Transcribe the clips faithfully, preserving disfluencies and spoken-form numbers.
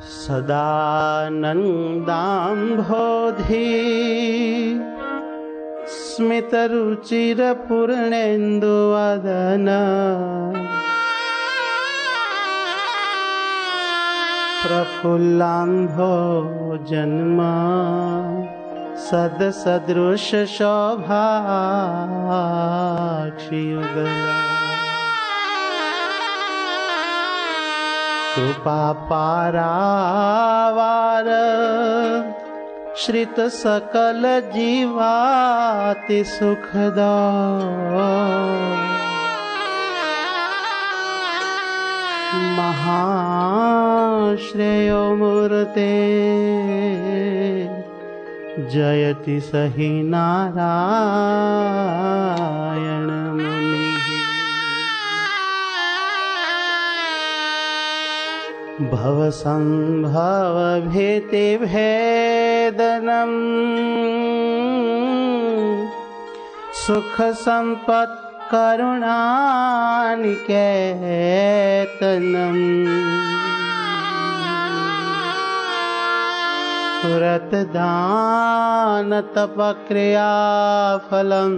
सदानन्दाम्भोधि स्मितरुचिरपूर्णेन्दुवदन प्रफुल्लाम्भोजन्मा सदसदृश शोभाक्षियुगला कृपा पारावार श्रित सकल जीवाति सुखदा महाश्रेयो मूर्ते जयति सहि नारायण मुनि भव संभव भेति भेदनम सुख संपत् करुणानिकेतनम व्रत दान तप क्रिया फलम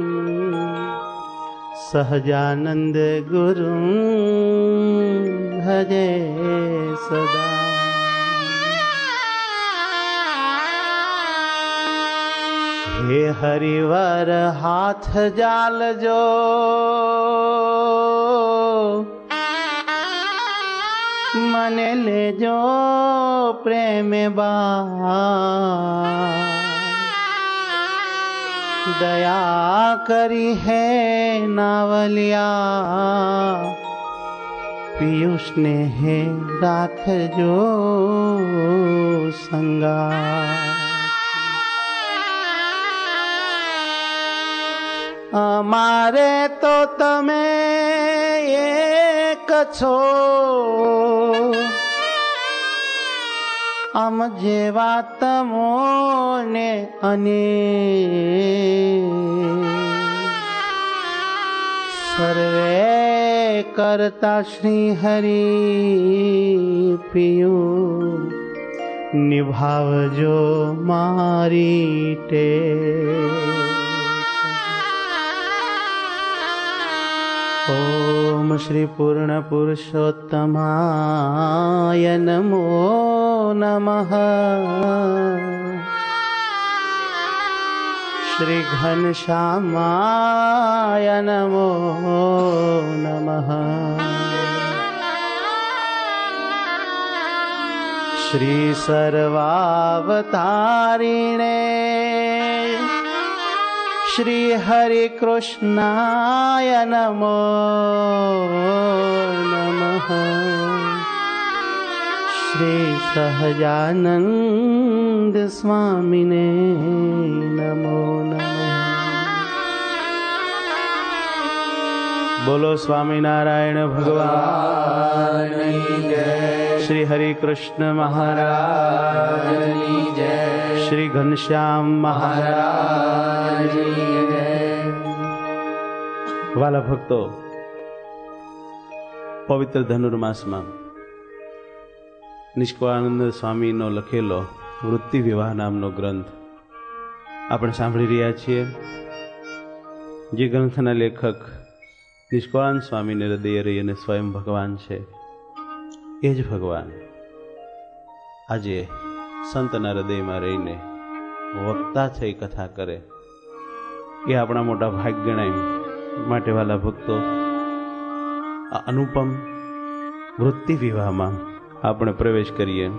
सहजानंद गुरु भजे सदा। हे हरिवर हाथ जाल जो मने ले जो प्रेम बा दया करी है नावलिया पीयूष ने है राख जो संगा। अमारे तो तमे एक छो आम जेवा तमोने अनेक सर्वे करता श्री हरि पियू निभावजो मारी टेक। ओम श्री पूर्ण पुरुषोत्तमाय नमो नमः। श्री घनश्यामाय नमो नमः। श्री सर्वावतारिणे श्री हरि कृष्णाय नमो नमः। श्री सहजानंद स्वामिने नमो नमः। बोलो स्वामी नारायण भगवान की जय। श्री हरि कृष्ण महाराज की जय। श्री घनश्याम महाराज की जय। वाला भक्तो, पवित्र धनुर्मास में निष्कळानंद स्वामी नो लखेलो वृत्ति विवाह नामनो ग्रंथ આપણે સાંભળી રહ્યા છીએ। જે ગ્રંથના લેખક નિષ્કળાનંદ સ્વામીને હૃદય રહી અને સ્વયં ભગવાન છે, એ જ ભગવાન આજે સંતના હૃદયમાં રહીને વક્તા થઈ કથા કરે, એ આપણા મોટા ભાગ્ય ગણાય। માટે વાલા ભક્તો, આ અનુપમ વૃત્તિ વિવાહમાં આપણે પ્રવેશ કરીએ।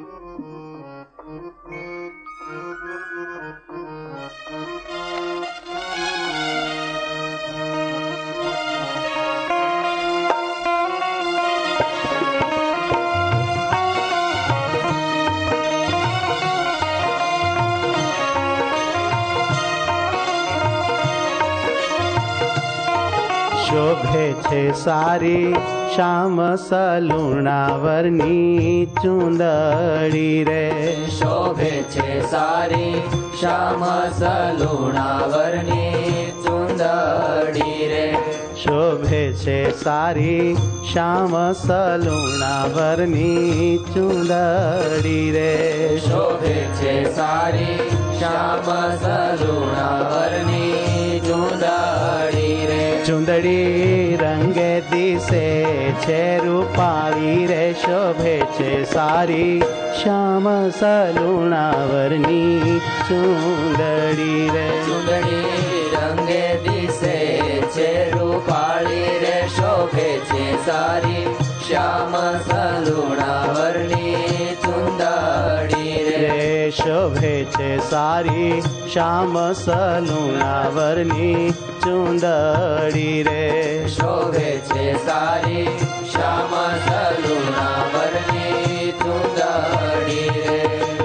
शोभे छे सारी श्याम सलूणावरनी चूंदड़ी रे। शोभे छे सारी श्याम सलूणावरनी चूंदड़ी रे। शोभे છે સારી શ્યામ સલુણાવરની ચુંદડી રે. શોભે છે સારી શ્યામ સલુણાવરની ચુંદડી રે. ચુંદડી રંગે દિશે છે રૂપાળી રે. શોભે છે સારી શ્યામ સલુણાવરની ચુંદડી રે. ચુંદડી રંગે દિશે છે રૂપાળી રે. શોભે છે સારી શ્યામ સલુણાવરની ચુંદડી રે. શોભે છે સારી શ્યામ સલુણાવરની ચુંદડી રે. શોભે છે સારી શ્યામ સલુણાવરની ચુંદડી રે.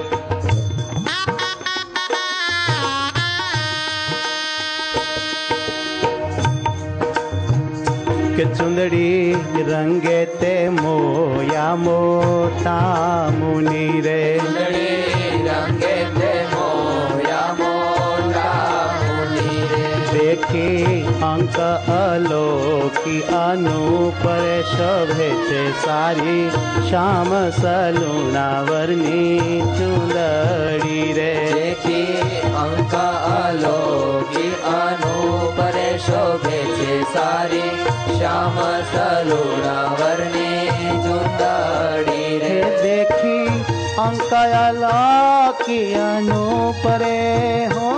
કે ચુંદડી રંગે તે મોયા મોટા મુનિ રે. ચુંદડી રંગે તે મોયા મોટા મુનિ રે. દેખી અંક અલોકી અનુપર શોભે છે સારી શ્યામ સલુણાવરની ચુંદડી રે. દેખી અંક અલોકી અનુપર શોભે છે સારી શ્યામ સલુણાવરની ચુંદડી રે. દેખી અંક અલોકી અનુપરે હો.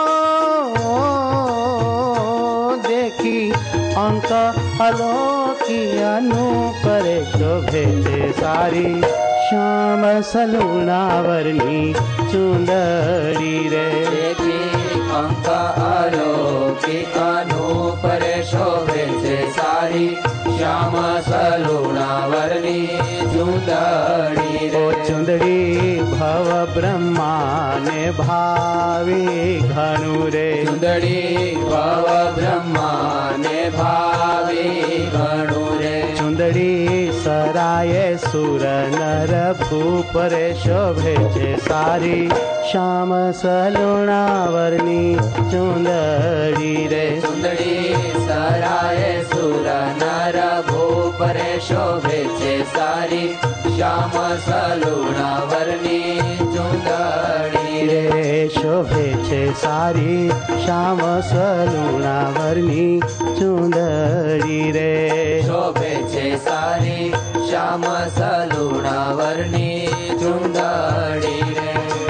દેખી અંક અલોકી અનુપરે શોભે છે સારી શ્યામ સલુણાવરની ચુંદડી રે. દેખી અંક અલોકી અનુપર શોભે છે સારી શ્યામ સલુણાવરની ચુંદડી રે. ચુંદડી ભવ બ્રહ્માને ભાવી ઘણું રે. ચુંદડી ભવ બ્રહ્માને ભાવી ઘણું રે. ચુંદડી સરાય સુર નર ભૂપ રે. શોભે છે સારી શ્યામ સલુણાવરની ચુંદડી રે. ચુંદડી સરાય સુર નર ભૂપ રે. શોભે છે સારી શ્યામ સલુણાવરની ચુંદડી રે. શોભે છે સારી શ્યામ સલુણાવરની ચુંદડી રે. શોભે છે સારી શ્યામ સલુણાવરની ચુંદડી રે.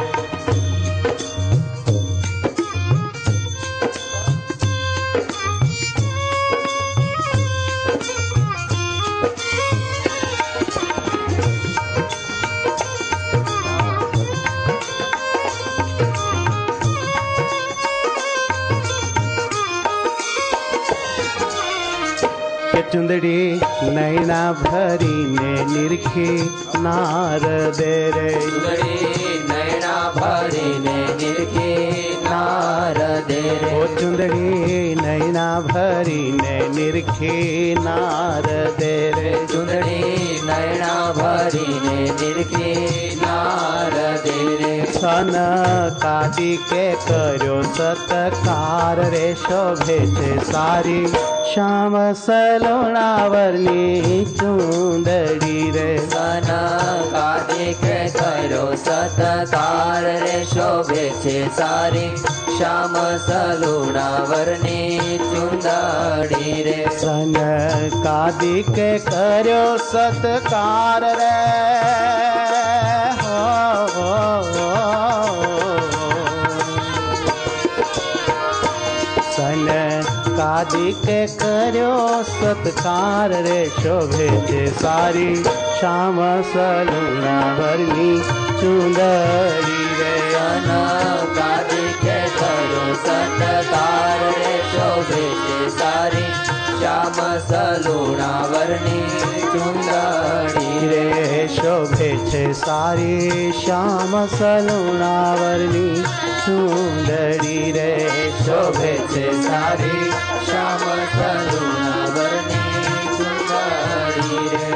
ચુંદડી નૈના ભરીને નિરખી નારદે રે. ચુંદડી નૈના ભરીને નિરખી નારદે રે. ઓ ચુંદડી નૈના ભરીને નિરખી નારદે રે. ચુંદડી નૈના ભરીને નિરખી નારદે રે. સન કાદી કે કર્યો સતકાર રે. શોભે છે સારી શ્યામ સલુણાવરની ચુંદડી રે. સન કાદે કે કર્યો સતકાર રે. શોભે છે સારી શ્યામ સલુણાવરની ચુંદડી રે. સન કાદી કે કર્યો સતકાર રે. હો, હો, હો. સન કાદિક કર્યો સત્કાર રે. શોભે છે સારી શ્યામ સલુણાવરની ચુંદડી રે. સન કાદે કે કર્યો સતકાર રે. શોભે છે સારી શ્યામ સલુણાવરની ચુંદડી રે. શોભે છે સારી શ્યામ સલુણાવરની ચુંદડી રે. શોભે છે સારી શ્યામ સલુણાવરની ચુંદડી રે.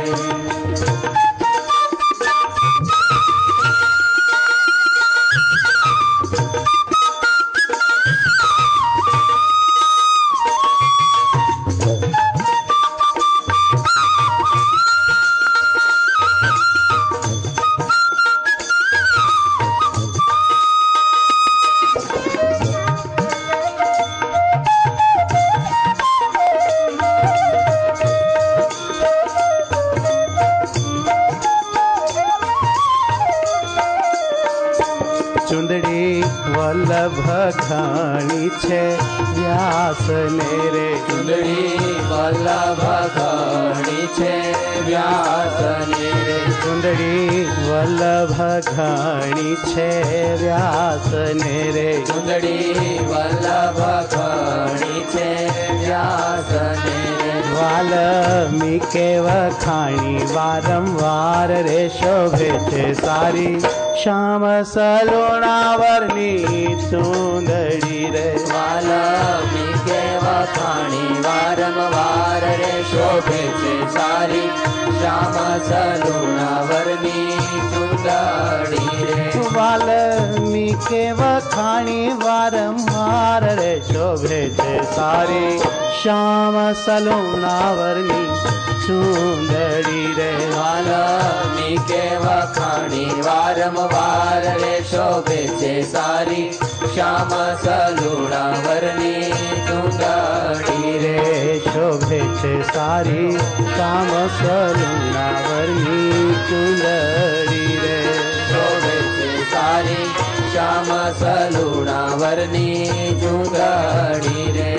છે વ્યાસને રે. ચુંદડી વલ્લભ ઘણી છે વ્યાસને રે. ચુંદડી વલ્લભ ઘણી છે વ્યાસને રે. ચુંદડી વલ્લભ ઘણી છે વ્યાસને રે. વાલ્મીકે વખાણી વારંવાર રે શોભે છે સારી શ્યામ સલુણાવરની ચુંદડી રે. વાલ્મીકે વખાણી વારંવાર રે શોભે છે સારી શ્યામ સલુણાવરની ચુંદડી રે. વાલ્મીકે વખાણી વારંવાર રે શોભે છે સારી શ્યામ સલુણાવરની ચુંદડી રે. વાલ્મીકે વખાણી વારંવાર રે શોભે છે સારી શ્યામ સલુણાવરની ચુંદડી રે. શોભે છે સારી શ્યામ સલુણાવરની ચુંદડી રે. શોભે છે સારી શ્યામ સલુણાવરની ચુંદડી રે.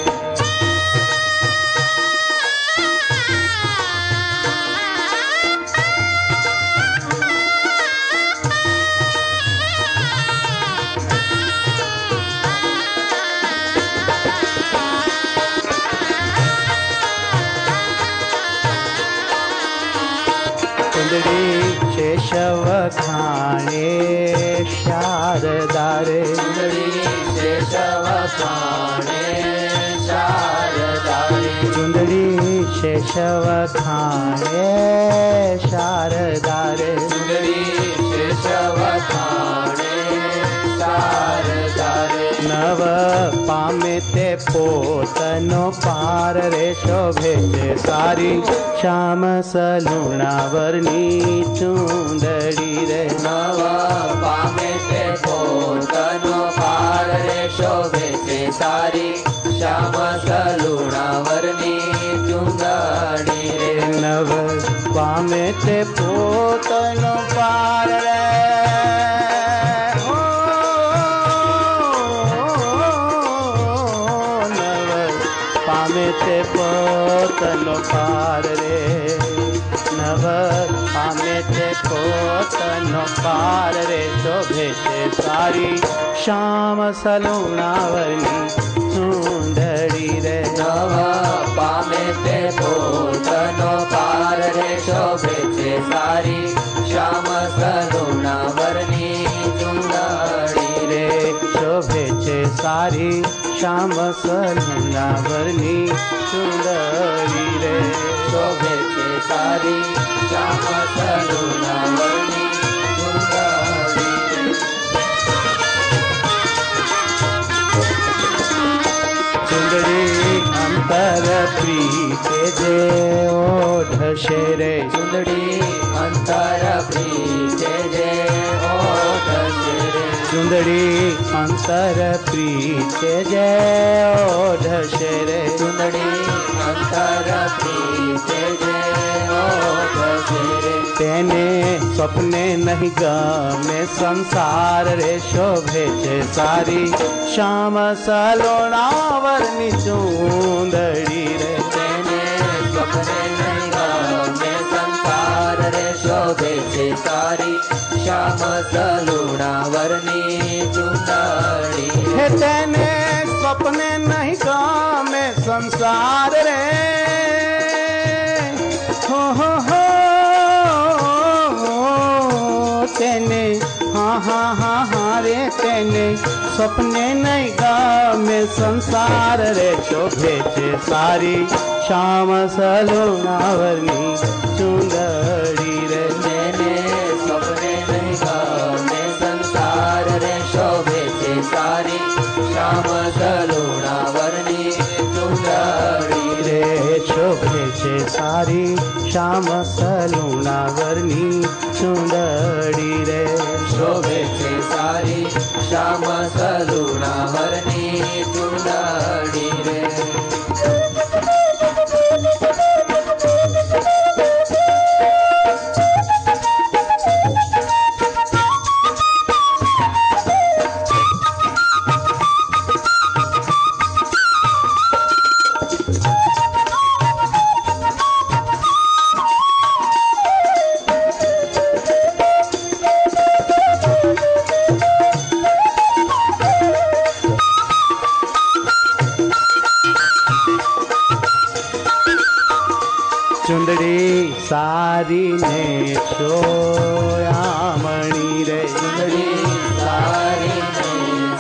વખાણે શારદા રે. ચુંદડી શેષ વખાણે શારદા રે. ચુંદડી શેષ વખાણે શારદા રે. ચુંદડી શેષ વખાણે શારદા રે. નવ પામે તે પોતનો પાર રે શોભે છે સારી શ્યામ સલુણાવરની ચુંદડી રે. નવ પામે તે પોતનો પાર રે શોભે છે સારી શ્યામ સલુણાવરની ચુંદડી રે. નવ પામે તે પોતનો પાર રે. તે પોતનો પાર રે. નવ પામે તે પોતનો પાર રે શોભે છે સારી શ્યામ સલુણાવરની ચુંદડી રે. નવ પામે તે પોતનો પાર રે શોભે છે સારી શ્યામ સલુણાવરની ચુંદડી રે. શોભે છે સારી શ્યામ સલુણાવરની ચુંદડી રે. શોભે છે સારી શ્યામ સલુણાવરની ચુંદડી રે. ચુંદડી અંતર પ્રીતે જે ઓઢશે રે. ચુંદડી અંતર પ્રીતે જે ઓઢશે રે. ચુંદડી અંતર પ્રીતે જે ઓઢશે રે. ચુંદડી અંતર પ્રીતે જે ઓઢશે રે. તેને સ્વપ્ને નહીં ગમે સંસાર રે શોભે છે સારી શ્યામ સલુણાવરની ચુંદડી રે. તેને સ્વપ્ને નહીં ગમે સંસાર રે શોભે છે સારી શ્યામ સલુણાવરની ચુંદડી હે તેને સ્વપ્ને નહીં ગમે સંસાર રે. હો હો હો તેને હા હા હા હા રે. તેને સ્વપ્ને નહીં ગમે સંસાર રે શોભે છે સારી શ્યામ સલુણાવરની ચુંદડી રે. તેને સ્વપ્ને નહીં ગમે સંસાર રે શોભે છે સારી શ્યામ સલુણાવરની ચુંદડી રે. શોભે છે સારી શ્યામ સલુણાવરની ચુંદડી રે. શોભે છે સારી શ્યામ સલુણાવરની ચુંદડી રે. सारी ने सोयामणी रे सुंदरी सारी ने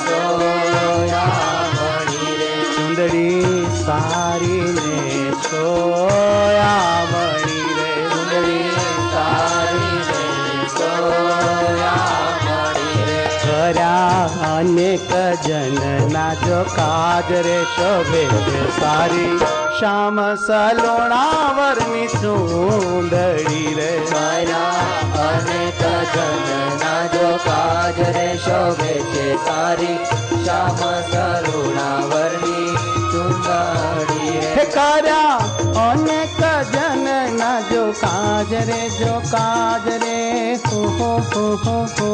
सोयामणी रे सुंदरी सारी ने सोयामणी रे सुंदरी सारी ने सोयामणी रे કર્યા અનેક જનના જો કાજ રે શોભે છે સારી શ્યામ સલોણાવરની સુંદરી રે કર્યા અનેક જનના જો કાજ રે શોભે છે સારી શ્યામ સલુણાવરની સુંદરી રે હે કર્યા અનેક જનના જો કાજ રે જો કાજ રે હો હો હો હો હો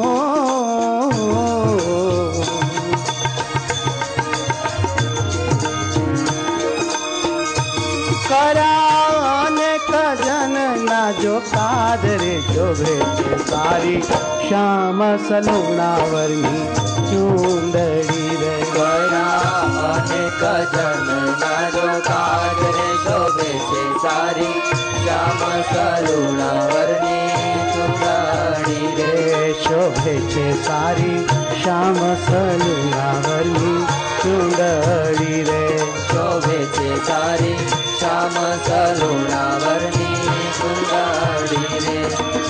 કર્યા અનેક જનના જો કાજ રે શોભે છે સારી શ્યામ સલુણાવરની સુંદરી રે કર્યા અનેક જનના જો કાજ રે શોભે છે સારી શ્યામ સલુણાવરની સુંદરી રે શોભે છે સારી શ્યામ સલુણાવરની સુંદરી રે શોભે છે સારી શ્યામ સલુણાવરની સુંદરી રે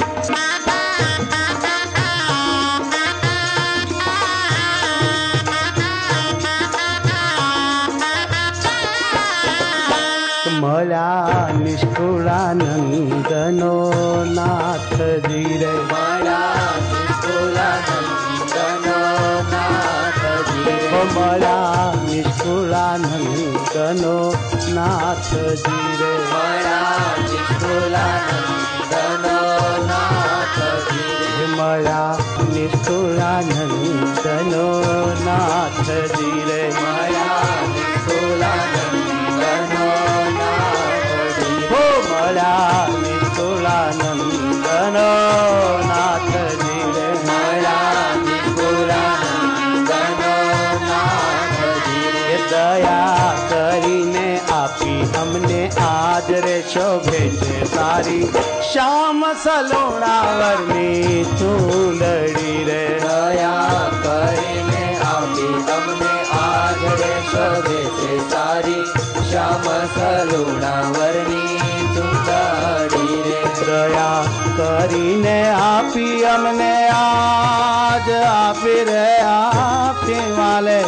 મળ્યા નિષ્કુળાનંદનો નાથજી રે મળ્યા નિષ્કુળાનંદનો નાથજી રે મળ્યા નિષ્કુળાનંદનો નાથજી રે મળ્યા નિષ્કુળાનંદનો નાથજી રે મળ્યા નિષ્કુળાનંદનો નાથજી રે મળ્યા નિષ્કુળાનંદનો નાથજી હો મળ્યા નિષ્કુળાનંદનો નાથજી રે મળ્યા નિષ્કુળાનંદનો નાથજી રે એ દયા કરીને આપી અમને આજ રે શોભે છે સારી શ્યામ સલોણાવરની ચૂંદડી રે દયા કરીને આપી અમને આજ રે શોભે છે સારી શ્યામ સલુણાવરની સુંદરી રે દયા કરીને આપી અમને આજ આપી રે આપી વાલે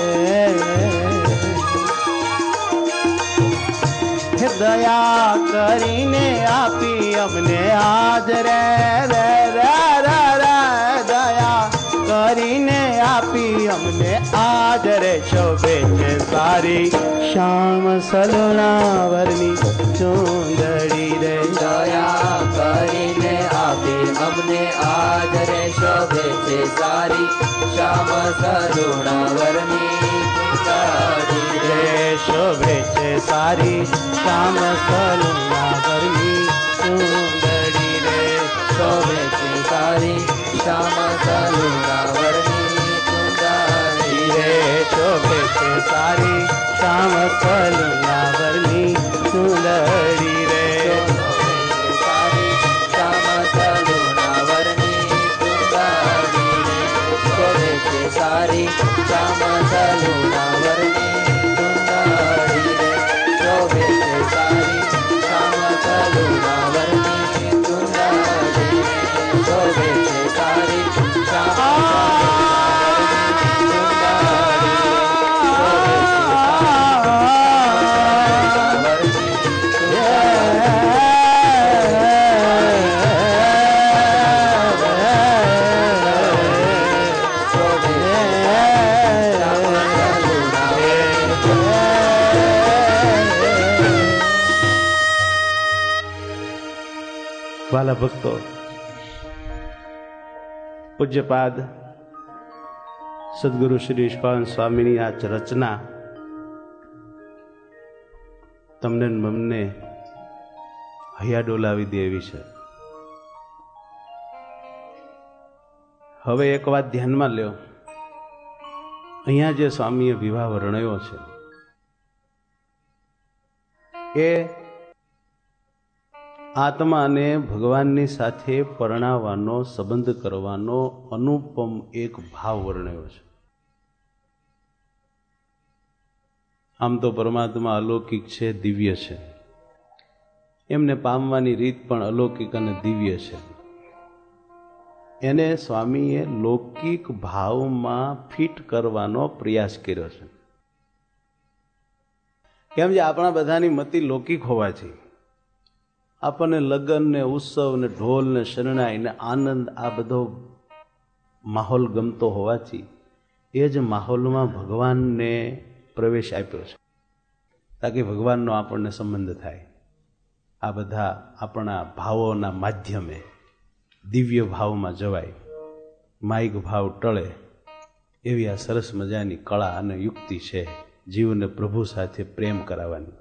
દયા કરીને આપી અમને આજ રે રે રે રે રે દયા કરીને આપી અમને આજ રે શોભે છે સારી શ્યામ સલુણાવરની સુંદરી રે દયા કરીને આપી અમને આજ રે શોભે છે સારી શ્યામ સલુણાવરની સુંદરી રે રે શોભે છે સારી શ્યામ સલુણાવરની સુંદરી રે શોભે છે સારી શ્યામ સલુણાવરની સુંદરી રે શોભે છે સારી શ્યામ સલુણાવરની સુંદરી રે સારી શ્યામ સલુણાવરની સુંદરી રે શોભે છે સારી શ્યામ સલુણાવરની સુંદરી રે શોભે છે સારી શ્યામ સલુણાવરની સુંદરી રે શોભે છે સારી વાલા ભક્તો, પૂજ્યપાદ સદગુરુ શ્રી નિષ્કાળ સ્વામીની આ રચના તમને મને હૈયા ડોલાવી દે એવી છે. હવે એક વાત ધ્યાનમાં લ્યો, અહીંયા જે સ્વામીએ વિવાહ વર્ણવ્યો છે એ આત્માને ભગવાનની સાથે પરણાવવાનો, સંબંધ કરવાનો અનુપમ એક ભાવ વર્ણ્યો છે. આમ તો પરમાત્મા અલૌકિક છે, દિવ્ય છે. એમને પામવાની રીત પણ અલૌકિક અને દિવ્ય છે. એને સ્વામીએ લૌકિક ભાવમાં ફિટ કરવાનો પ્રયાસ કર્યો છે. કેમ જે આપણા બધાની મતિ લૌકિક હોવાથી આપણને લગ્ન ને ઉત્સવ ને ઢોલ ને શરણાઈ ને આનંદ આ બધો માહોલ ગમતો હોવાથી એ જ માહોલમાં ભગવાનને પ્રવેશ આપ્યો છે, તાકી ભગવાનનો આપણને સંબંધ થાય. આ બધા આપણા ભાવોના માધ્યમે દિવ્ય ભાવમાં જવાય, માઇક ભાવ ટળે એવી આ સરસ મજાની કળા અને યુક્તિ છે જીવને પ્રભુ સાથે પ્રેમ કરાવવાની.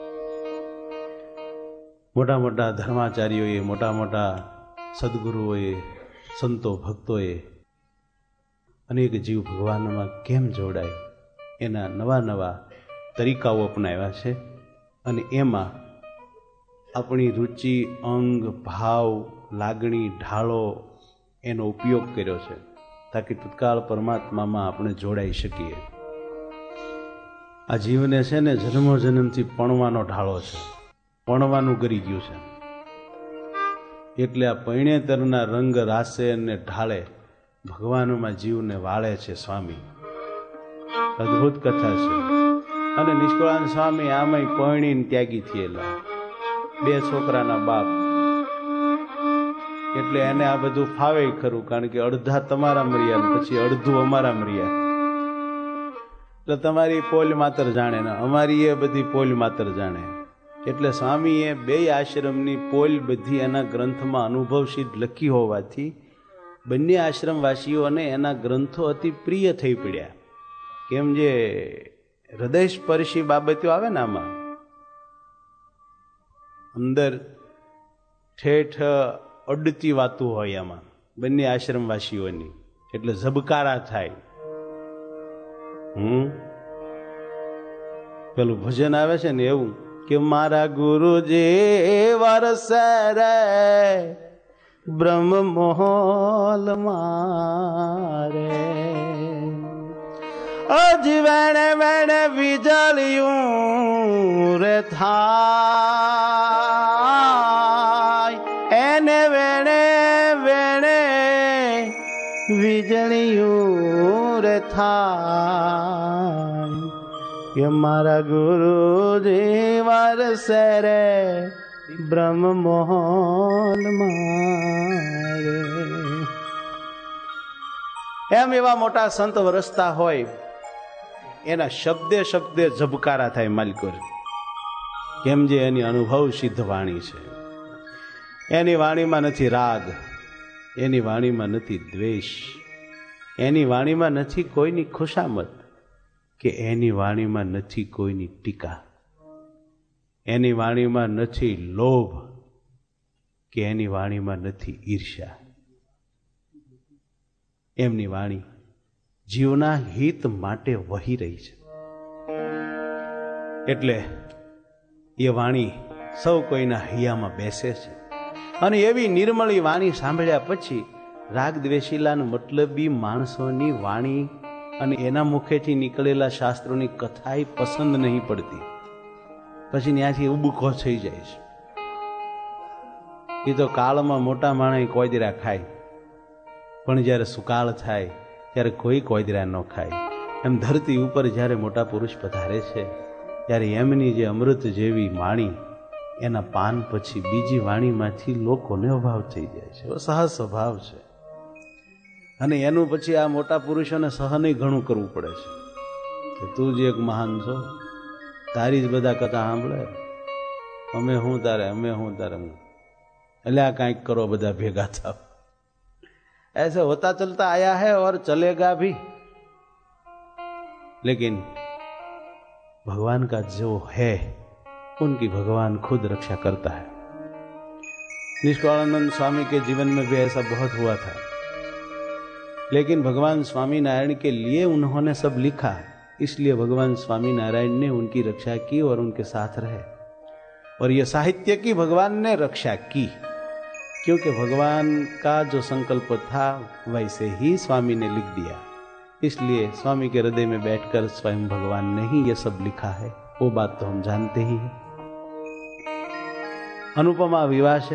મોટા મોટા ધર્માચાર્યોએ, મોટા મોટા સદગુરુઓએ, સંતો ભક્તોએ અનેક જીવ ભગવાનમાં કેમ જોડાય એના નવા નવા તરીકાઓ અપનાવ્યા છે. અને એમાં આપણી રુચિ, અંગ, ભાવ, લાગણી, ઢાળો એનો ઉપયોગ કર્યો છે, તાકી તત્કાળ પરમાત્મામાં આપણે જોડાઈ શકીએ. આ જીવને છે ને જન્મો જન્મથી પણવાનો ઢાળો છે, પણવાનું કરી ગયું છે. એટલે આ પૈણેતરના રંગ રાસે અને ઢાળે ભગવાનમાં જીવને વાળે છે સ્વામી. અદ્ભુત કથા છે. અને નિષ્કળાનંદ સ્વામી આમાંય પૈણીને ત્યાગી થયેલા, બે છોકરાના બાપ. એટલે એને આ બધું ફાવે ખરું, કારણ કે અડધા તમારા મર્યા પછી અડધું અમારા મર્યા. એટલે તમારી પોલ માતર જાણે ને અમારી એ બધી પોલ માતર જાણે. એટલે સ્વામીએ બે આશ્રમની પોલ બધી એના ગ્રંથમાં અનુભવ સિદ્ધ લખી હોવાથી બંને આશ્રમવાસીઓને એના ગ્રંથો અતિ પ્રિય થઈ પડ્યા. કેમ જે હૃદય સ્પર્શી બાબતો આવે ને આમાં અંદર ઠેઠ અડતી વાતો હોય આમાં બંને આશ્રમવાસીઓની, એટલે ઝબકારા થાય. હમ પેલું ભજન આવે છે ને એવું કે મારા ગુરુજી વરસે રે બ્રહ્મ મોહલ મારે, અજ વેણે વેણે વીજળિયું રે થાય, એને વેણે વેણે વીજળિયું રે થાય, કે મારા ગુરુજી વરસે રે બ્રહ્મ મોહન મારે. એમ એવા મોટા સંત વરસતા હોય એના શબ્દે શબ્દે ઝબકારા થાય માલિકો. કેમ જે એની અનુભવ સિદ્ધ વાણી છે. એની વાણીમાં નથી રાગ, એની વાણીમાં નથી દ્વેષ, એની વાણીમાં નથી કોઈની ખુશામત, કે એની વાણીમાં નથી કોઈની ટીકા, એની વાણીમાં નથી લોભ, કે એની વાણીમાં નથી ઈર્ષ્યા. એમની વાણી જીવના હિત માટે વહી રહી છે. એટલે એ વાણી સૌ કોઈના હૈયામાં બેસે છે. અને એવી નિર્મળી વાણી સાંભળ્યા પછી રાગ દ્વેષીલાન મતલબી માણસોની વાણી અને એના મુખેથી નીકળેલા શાસ્ત્રોની કથાય પસંદ નહીં પડતી. પછી ત્યાંથી ઉબકો થઈ જાય છે. એ તો કાળમાં મોટા માણસ કોયદરા ખાય, પણ જ્યારે સુકાળ થાય ત્યારે કોઈ કોયદરા ન ખાય. એમ ધરતી ઉપર જ્યારે મોટા પુરુષ પધારે છે ત્યારે એમની જે અમૃત જેવી વાણી એના પાન પછી બીજી વાણીમાંથી લોકોને અભાવ થઈ જાય છે. સહજ સ્વભાવ છે. અને એનું પછી આ મોટા પુરુષોને સહન ઘણું કરવું પડે છે કે તું જ એક મહાન છો, તારી જ બધા કથા સાંભળે, અમે હું તારે અમે હું તારે હું એટલે આ કાંઈક કરો, બધા ભેગા થાવ. ऐसे होता चलता आया है और चलेगा भी. लेकिन भगवान का जो है उनकी भगवान खुद रक्षा करता है. निष्कलानंद स्वामी के जीवन में भी ऐसा बहुत हुआ था, लेकिन भगवान स्वामी नारायण के लिए उन्होंने सब लिखा, इसलिए भगवान स्वामी नारायण ने उनकी रक्षा की और उनके साथ रहे. और ये साहित्य की भगवान ने रक्षा की, क्योंकि भगवान का जो संकल्प था वैसे ही स्वामी ने लिख दिया। इसलिए स्वामी के हृदय में बैठकर स्वयं भगवान ने ही ये सब लिखा है, वो बात तो हम जानते ही हैं। अनुपमा विवाह છે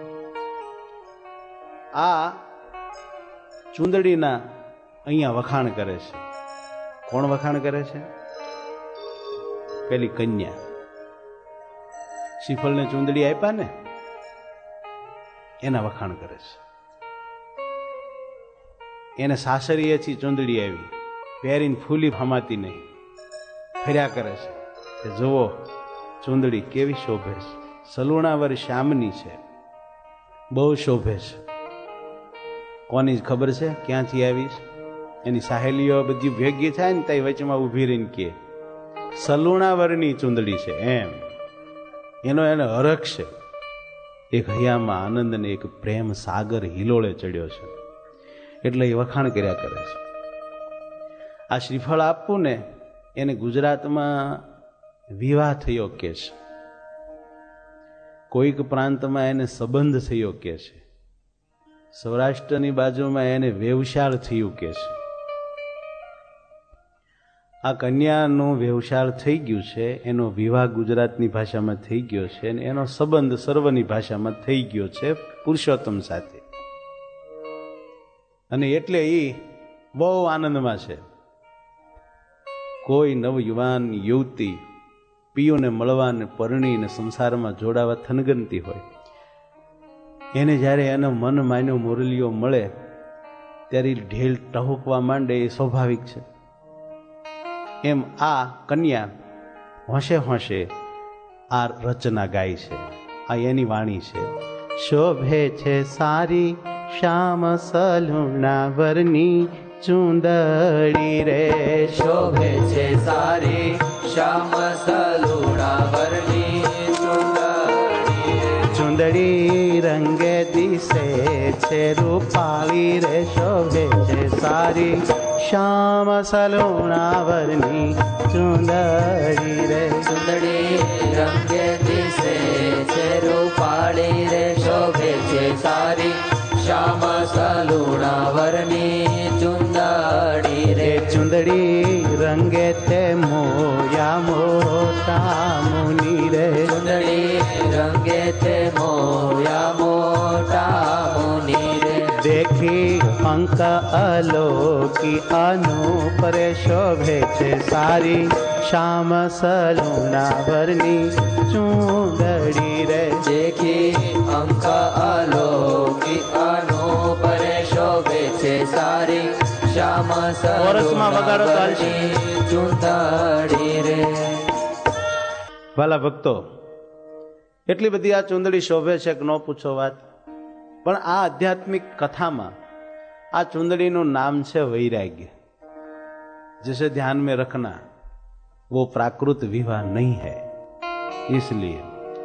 આ ચુંદડીના અહીંયા વખાણ કરે છે। કોણ વખાણ કરે છે? પેલી કન્યા શ્રીફળને ચુંદડી આપ્યા ને એના વખાણ કરે છે। એને સાસરીએથી ચુંદડી આવી, પહેરીને ફૂલી ફમાતી નહીં, ફર્યા કરે છે કે જુઓ ચુંદડી કેવી શોભે છે, સલુણાવર શ્યામની છે, બહુ શોભે છે। કોની ખબર છે ક્યાંથી આવી છે? એની સહેલીઓ બધી ભેગી થાય ને ત્યાં વચમાં ઊભી રહીને કે સલુણાવરની ચુંદડી છે એમ, એનો એને હરખ છે। એક હૈયામાં આનંદ ને એક પ્રેમ સાગર હિલોળે ચડ્યો છે, એટલે એ વખાણ કર્યા કરે છે। આ શ્રીફળ આપવું ને એને ગુજરાતમાં વિવાહ થયો કે છે, કોઈક પ્રાંતમાં એને સંબંધ થયો કે છે, સૌરાષ્ટ્રની બાજુમાં એને વ્યવસાળ થયું કે છે। આ કન્યાનું વ્યવસાળ થઈ ગયું છે, એનો વિવાહ ગુજરાતની ભાષામાં થઈ ગયો છે અને એનો સંબંધ સર્વની ભાષામાં થઈ ગયો છે પુરુષોત્તમ સાથે, અને એટલે એ બહુ આનંદમાં છે। કોઈ નવયુવાન યુવતી પિયુને મળવાને પરણીને સંસારમાં જોડાવા થનગનતી હોય, એને જ્યારે એનો મન માન્યો મુરલીઓ મળે ત્યારે ઢેલ ટહુકવા માંડે, એ સ્વાભાવિક છે। એમ આ કન્યા હોંશે હોંશે આ રચના ગાય છે, આ એની વાણી છે। શોભે છે સારી શ્યામ સલુણાવરની ચુંદડી રે, શોભે છે સારી શ્યામ સલુણાવરની ચુંદડી રે, ચુંદડી રંગે દિશે છે રૂપાળી રે, શોભે છે સારી શ્યામ સલુણાવરની ચુંદડી રે, ચુંદડી રંગે દિશે છે રૂપાળી રે, શોભે છે સારી શ્યામ સલુણાવરની ચુંદડી રે, ચુંદડી રંગે તે મોયા મોટા મુનિ રે, ચુંદડી રંગે તે મોયા મોટા મુનિ રે, દેખી અંક અલોકી અનુપરે શોભે છે સારી શ્યામ સલુણાવરની ચુંદડી રે, દેખી અંક અલોકી અનુપરે શોભે છે સારી શ્યામ સલુણાવરની ચુંદડી રે। વાલા ભક્તો, એટલી બધી આ ચુંદડી શોભે છે કે ન પૂછો વાત। પણ આ આધ્યાત્મિક કથામાં આ ચુંદડીનું નામ છે વૈરાગ્ય। जिसे ध्यान में रखना वो प्राकृत विवाह नहीं है। इसलिए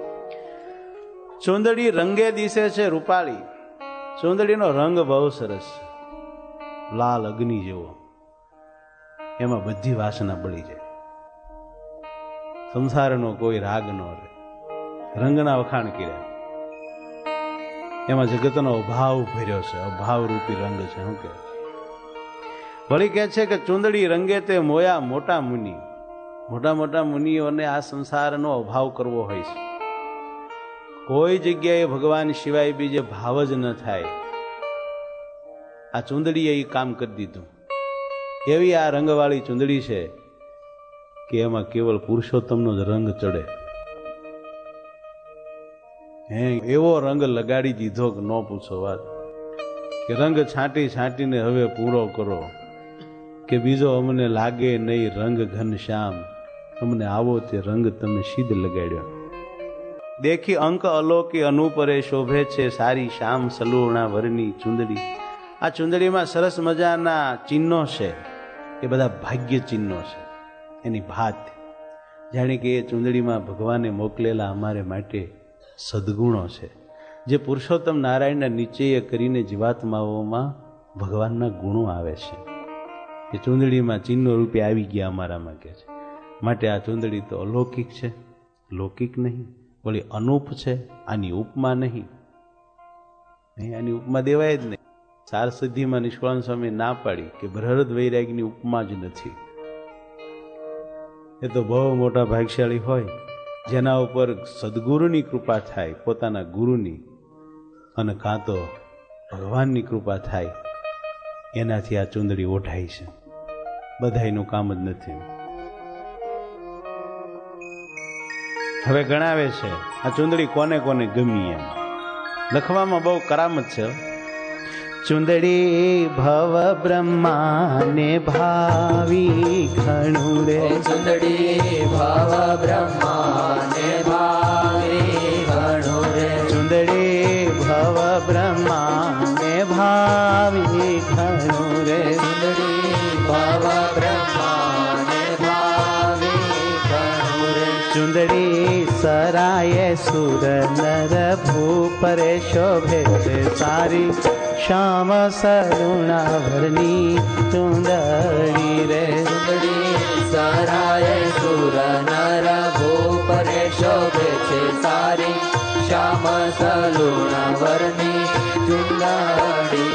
चुंदड़ी रंगे दिसे छे रूपाળી। चुंदड़ीનો રંગ બહુ સરસ, લાલ અગ્નિ જેવો, એમાં બધી વાસના બળી જાય, સંસારનો કોઈ રાગ ન રહે, રંગના વખાણ કર્યા, એમાં જગતનો અભાવ ભર્યો છે, અભાવ રૂપી રંગ છે। શું કે વળી કહે છે કે ચુંદડી રંગે તે મોયા મોટા મુનિ, મોટા મોટા મુનિઓને આ સંસારનો અભાવ કરવો હોય છે, કોઈ જગ્યાએ ભગવાન સિવાય બીજે ભાવ જ ન થાય, આ ચુંદડીએ એ કામ કરી દીધું। એવી આ રંગવાળી ચુંદડી છે કે એમાં કેવળ પુરુષોત્તમનો જ રંગ ચડે, હે એવો રંગ લગાડી દીધો કે ન પૂછો વાત, કે રંગ છાંટી છાંટીને હવે પૂરો કરો, કે બીજો અમને લાગે નહીં રંગ ઘનશ્યામ, અમને આવો તે રંગ તમે સિદ્ધ લગાડ્યો। દેખી અંક અલોકી અનુપરે શોભે છે સારી શ્યામ સલુણાવરની ચુંદડી। આ ચુંદડીમાં સરસ મજાના ચિહ્નો છે, એ બધા ભાગ્ય ચિહ્નો છે, એની ભાત જાણે કે એ ચુંદડીમાં ભગવાને મોકલેલા અમારે માટે સદગુણો છે, જે પુરુષોત્તમ નારાયણના નિશ્ચય કરીને જીવાત્માઓમાં ભગવાનના ગુણો આવે છે, એ ચુંદડીમાં ચિહ્નો રૂપે આવી ગયા અમારામાં કે છે। માટે આ ચુંદડી તો અલૌકિક છે, લૌકિક નહીં, ઓલી અનૂપ છે, આની ઉપમા નહીં. નહીં, આની ઉપમા દેવાય જ નહીં. સાર સિદ્ધિમાં નિષ્કળાનંદ સ્વામી ના પાડી કે બ્રહદ વૈરાગની ઉપમા જ નથી. એ તો બહુ મોટા ભાગ્યશાળી હોય જેના ઉપર સદગુરુની કૃપા થાય, પોતાના ગુરુની, અને કાં તો ભગવાનની કૃપા થાય, એનાથી આ ચુંદડી ઓઢાય છે. બધાયનું કામ જ નથી. હવે ગણાવે છે આ ચુંદડી કોને કોને ગમી એમ. લખવામાં બહુ કરામત છે. ચુંદડી ભવ બ્રહ્માને ભાવી ઘણું રે. ચુંદડી ભવ બ્રહ્માને ભાવી ઘણું રે. ચુંદડી ભવ બ્રહ્માને ભાવી ઘણું રે. ચુંદડી ભવ બ્રહ્માને ભાવી ઘણું રે. ચુંદડી સરાય સુર નર ભૂપરે શોભે છે સારી, શ્યામ સરુણાભરની ચુંદડી રે. ચુંદડી સરાય સુર નર ભૂપરે શોભે છે સારી, શ્યામ સરુણાભરની ચુંદડી.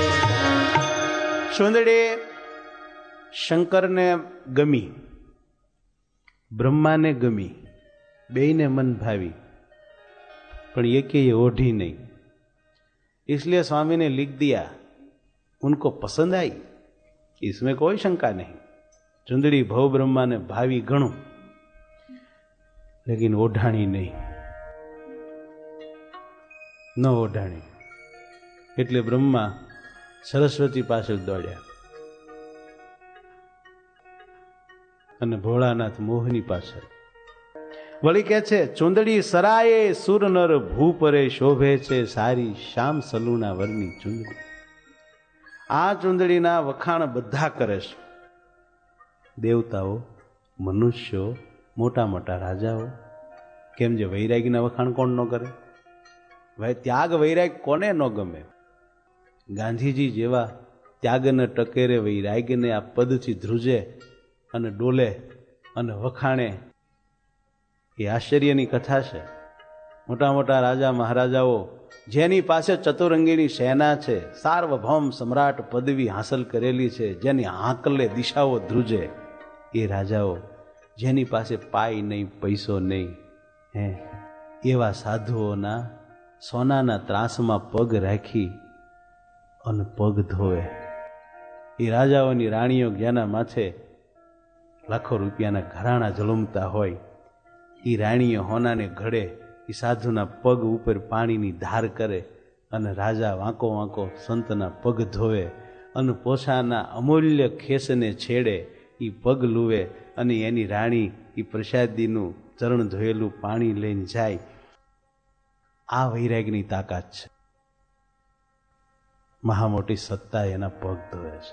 ચુંદડી શંકરને ગમી, બ્રહ્માને ગમી, બેયને મન ભાવી, પણ એકેય ઓઢી नहीं. इसलिए स्वामी ने लिख दिया उनको पसंद आई, इसमें कोई शंका नहीं. चुंदड़ी भव ब्रह्मा ने भावी घणुं, लेकिन ओढ़ाणी नहीं, न ओढ़ाणी. એટલે બ્રહ્મા સરસ્વતી પાસે દોડ્યા અને ભોળાનાથ મોહની પાછળ. વળી કે છે ચુંદડી સરાયે સુર નર ભૂપરે શોભે છે સારી, શ્યામ સલુણા વરની ચુંદડી. આ ચુંદડીના વખાણ બધા કરે છે. દેવતાઓ, મનુષ્યો, મોટા મોટા રાજાઓ. કેમ જે વૈરાગીના વખાણ કોણ ન કરે? ભાઈ ત્યાગ વૈરાગ કોને ન ગમે? ગાંધીજી જેવા ત્યાગને ટકેરે વૈરાગ્યને આ પદથી ધ્રુજે અને ડોલે અને વખાણે, એ આશ્ચર્યની કથા છે. મોટા મોટા રાજા મહારાજાઓ જેની પાસે ચતુરંગીની સેના છે, સાર્વભૌમ સમ્રાટ પદવી હાંસલ કરેલી છે, જેની હાંકલે દિશાઓ ધ્રુજે, એ રાજાઓ જેની પાસે પાય નહીં, પૈસો નહીં, હે એવા સાધુઓના સોનાના ત્રાસમાં પગ રાખી અને પગ ધોવે. એ રાજાઓની રાણીઓ જેના માથે લાખો રૂપિયાના ઘરાણા ઝળુમતા હોય, એ રાણીઓ હોનાને ઘડે, એ સાધુના પગ ઉપર પાણીની ધાર કરે અને રાજા વાંકો વાંકો સંતના પગ ધોવે અને પોષાના અમૂલ્ય ખેસને છેડે, એ પગ લૂવે અને એની રાણી એ પ્રસાદીનું ચરણ ધોયેલું પાણી લઈને જાય. આ વૈરાગની તાકાત છે. મહા મોટી સત્તા એના પગ ધોવે છે.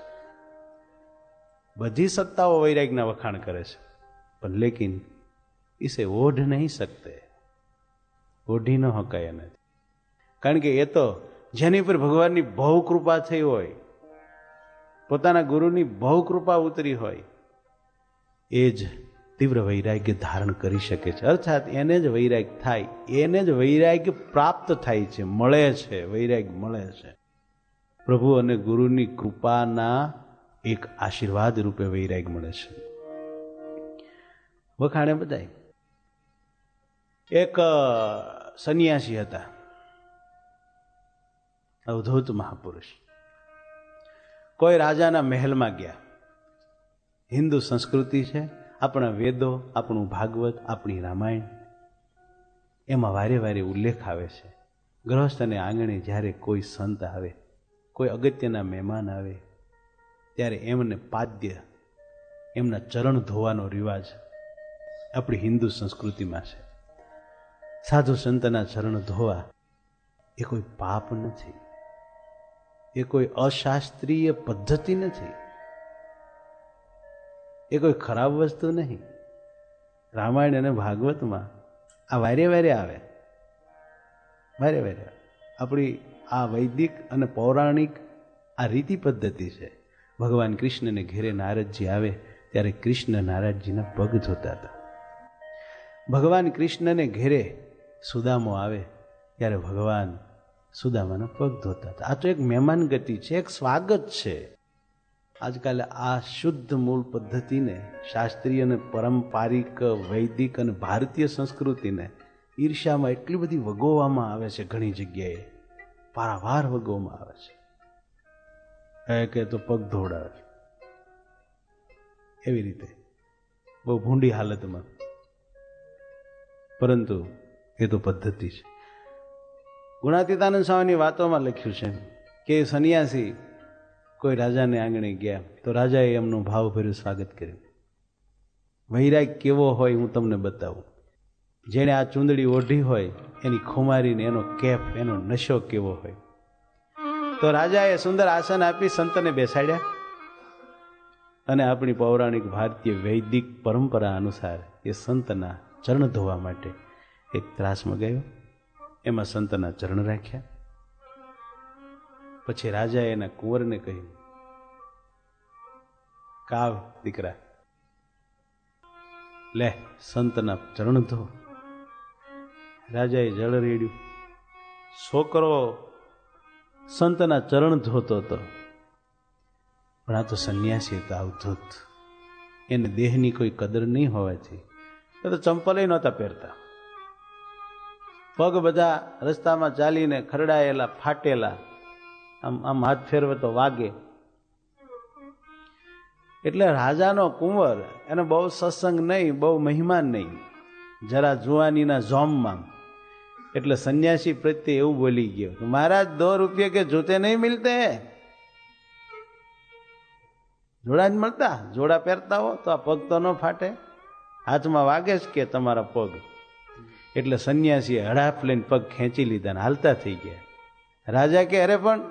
બધી સત્તાઓ વૈરાગના વખાણ કરે છે, પણ લેકિન इसे ओढ़ नहीं सकते. ओढ़ी न हकाय નથી. કારણ કે એ તો જેની પર ભગવાનની બહુ કૃપા થઈ હોય, પોતાના ગુરુની બહુ કૃપા ઉતરી હોય, એ જ તીવ્ર વૈરાગ્ય ધારણ કરી શકે છે. અર્થાત એને જ વૈરાગ થાય, એને જ વૈરાગ્ય પ્રાપ્ત થાય છે, મળે છે, વૈરાગ મળે છે. પ્રભુ અને ગુરુની કૃપાના એક આશીર્વાદ રૂપે વૈરાગ મળે છે. વખાણે બધાય. એક સંન્યાસી હતા, અવધૂત મહાપુરુષ. કોઈ રાજાના મહેલમાં ગયા. હિન્દુ સંસ્કૃતિ છે, આપણા વેદો, આપણું ભાગવત, આપણી રામાયણ, એમાં વારે વારે ઉલ્લેખ આવે છે. ગૃહસ્થને આંગણે જ્યારે કોઈ સંત આવે, કોઈ અગત્યના મહેમાન આવે, ત્યારે એમને પાદ્ય, એમના ચરણ ધોવાનો રિવાજ આપણી હિન્દુ સંસ્કૃતિમાં છે. સાધુ સંતના ચરણ ધોવા એ કોઈ પાપ નથી, એ કોઈ અશાસ્ત્રીય પદ્ધતિ નથી, એ કોઈ ખરાબ વસ્તુ નહીં. રામાયણ અને ભાગવતમાં આ વારે વારે આવે, વારે વારે આપણી આ વૈદિક અને પૌરાણિક આ રીતિ પદ્ધતિ છે. ભગવાન કૃષ્ણને ઘેરે નારદજી આવે ત્યારે કૃષ્ણ નારદજીના પગ ધોતા હતા. ભગવાન કૃષ્ણને ઘેરે સુદામો આવે ત્યારે ભગવાન સુદામાના પગ ધોતા હતા. આ તો એક મહેમાન ગતિ છે, એક સ્વાગત છે. આજકાલે આ શુદ્ધ મૂળ પદ્ધતિને, શાસ્ત્રીય અને પારંપરિક વૈદિક અને ભારતીય સંસ્કૃતિને ઈર્ષ્યામાં એટલી બધી વગોવામાં આવે છે. ઘણી જગ્યાએ પારાવાર વગોવામાં આવે છે. કહે કે તો પગ ધોડાવે એવી રીતે બહુ ભૂંડી હાલતમાં, પરંતુ એ તો પદ્ધતિ છે. ગુણાતીતાનંદ સ્વામીની વાતોમાં લખ્યું છે કે સન્યાસી કોઈ રાજાને આંગણે ગયા તો રાજાએ એમનું ભાવભર્યું સ્વાગત કર્યું. વૈરાગ કેવો હોય હું તમને બતાવું. જેણે આ ચૂંદડી ઓઢી હોય એની ખુમારીને એનો કેપ, એનો નશો કેવો હોય. તો રાજાએ સુંદર આસન આપી સંતને બેસાડ્યા અને આપણી પૌરાણિક ભારતીય વૈદિક પરંપરા અનુસાર એ સંતના ચરણ ધોવા માટે એક ત્રાસ મગાવ્યો. એમાં સંતના ચરણ રાખ્યા. પછી રાજાએ એના કુંવરને કહ્યું, કાવ દીકરા, લે સંતના ચરણ ધો. રાજાએ જળ રેડ્યું. છોકરો સંતના ચરણ ધોતો હતો, પણ આ તો સંન્યાસી હતો, અવધૂત. એને દેહની કોઈ કદર નહીં હોવાથી એ તો ચંપલ નહોતા પહેરતા. પગ બધા રસ્તામાં ચાલીને ખરડાયેલા, ફાટેલા, આમ આમ હાથ ફેરવે તો વાગે. એટલે રાજાનો કુંવર એને બહુ સત્સંગ નહીં, બહુ મહિમાન નહીં, જરા જુવાનીના જોમમાં. એટલે સન્યાસી પ્રત્યે એવું બોલી ગયો, મહારાજ દો રૂપિયા કે જૂતે નહીં મિલતે, જોડા જ મળતા, જોડા પહેરતા હો તો આ પગ તો ન ફાટે, હાથમાં વાગે જ કે તમારા પગ. એટલે સન્યાસીએ હડાફ લઈને પગ ખેંચી લીધા ને હાલતા થઈ ગયા. રાજા કે અરે પણ,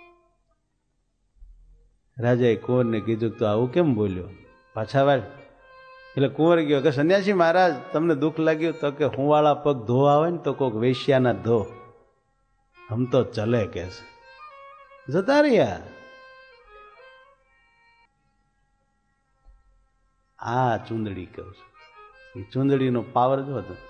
રાજાએ કુંવરને કીધું તો આવું કેમ બોલ્યો, પાછા વાળ. એટલે કુંવર ગયો કે સન્યાસી મહારાજ તમને દુઃખ લાગ્યું? તો કે હું વાળા પગ ધોવા હોય ને તો કોઈક વેશ્યાના ધો, હમ તો ચલે કે છે. જતા રહ્યા. આ ચૂંદડી કહું છું, એ ચૂંદડીનો પાવર જો હતો.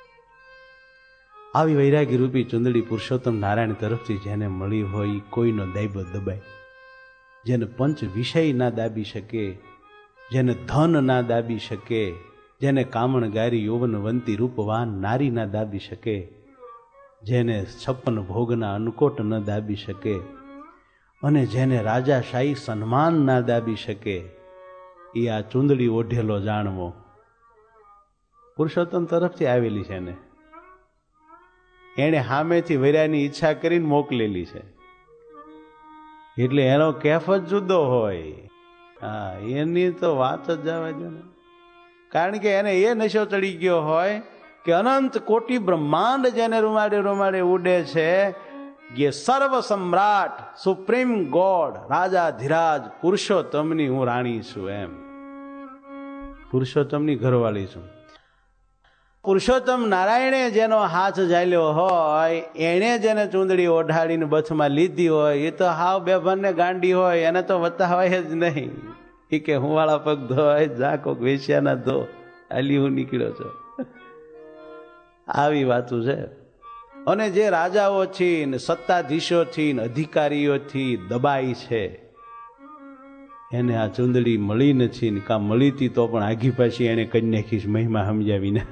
આવી વૈરાગી રૂપી ચૂંદડી પુરુષોત્તમ નારાયણ તરફથી જેને મળી હોય કોઈનો દાયબો દબાય. જેને પંચ વિષય ના દાબી શકે, જેને ધન ના દાબી શકે, જેને કામણગારી યૌવનવંતી રૂપવાન નારી ના દાબી શકે, જેને છપ્પન ભોગના અન્નકોટ ન દાબી શકે, અને જેને રાજાશાહી સન્માન ના દાબી શકે, એ આ ચૂંદડી ઓઢેલો જાણવો પુરુષોત્તમ તરફથી આવેલી છે ને. એણે સામેથી વૈરાની ઈચ્છા કરીને મોકલેલી છે, એટલે એનો કેફ જ જુદો હોય. હા, એની તો વાત જ જવા દો ને. કારણ કે એને એ નશો ચડી ગયો હોય કે અનંત કોટી બ્રહ્માંડ જેને રૂમાડે રૂમાડે ઉડે છે, એ સર્વ સમ્રાટ સુપ્રીમ ગોડ રાજા ધીરાજ પુરુષોત્તમની હું રાણી છું, એમ પુરુષોત્તમની ઘરવાળી છું. પુરુષોત્તમ નારાયણે જેનો હાથ ઝાલ્યો હોય, એણે જેને ચૂંદડી ઓઢાડીને બથમાં લીધી હોય, એ તો હાવ બેભાનને ગાંડી હોય, એને તો વતાવાય જ નહીં. એ કે હું વાળા પગ ધોય, જા કોક વેશ્યાના ધો, આલી હું નીકળ્યો છો. આવી વાતું છે. અને જે રાજાઓથી ને સત્તાધીશોથી ને અધિકારીઓથી દબાઈ છે, એને આ ચૂંદડી મળી નથી ને કાં મળી હતી તો પણ આગી પાછી એને કરી નાખીશ મહિમા સમજાવીને,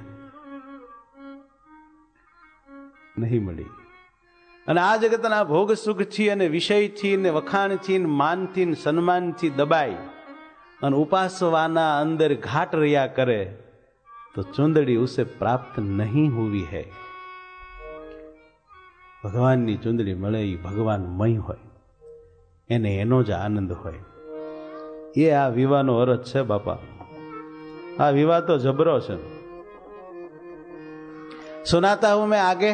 નહીં મળી. અને આ જગતના ભોગ સુખથી અને વિષયથી ને વખાણથી ને માનથી ને સન્માનથી દબાઈ અને ઉપાસવાના અંદર ઘાટ રહ્યા કરે તો ચૂંદડી ઉસે પ્રાપ્ત નહીં હુવી હૈ. ભગવાનની ચૂંદડી મળે એ ભગવાનમય હોય, એને એનો જ આનંદ હોય. એ આ વિવાહનો અર્થ છે બાપા. આ વિવાહ તો જબરો છે. સુનાતા હું મેં આગે.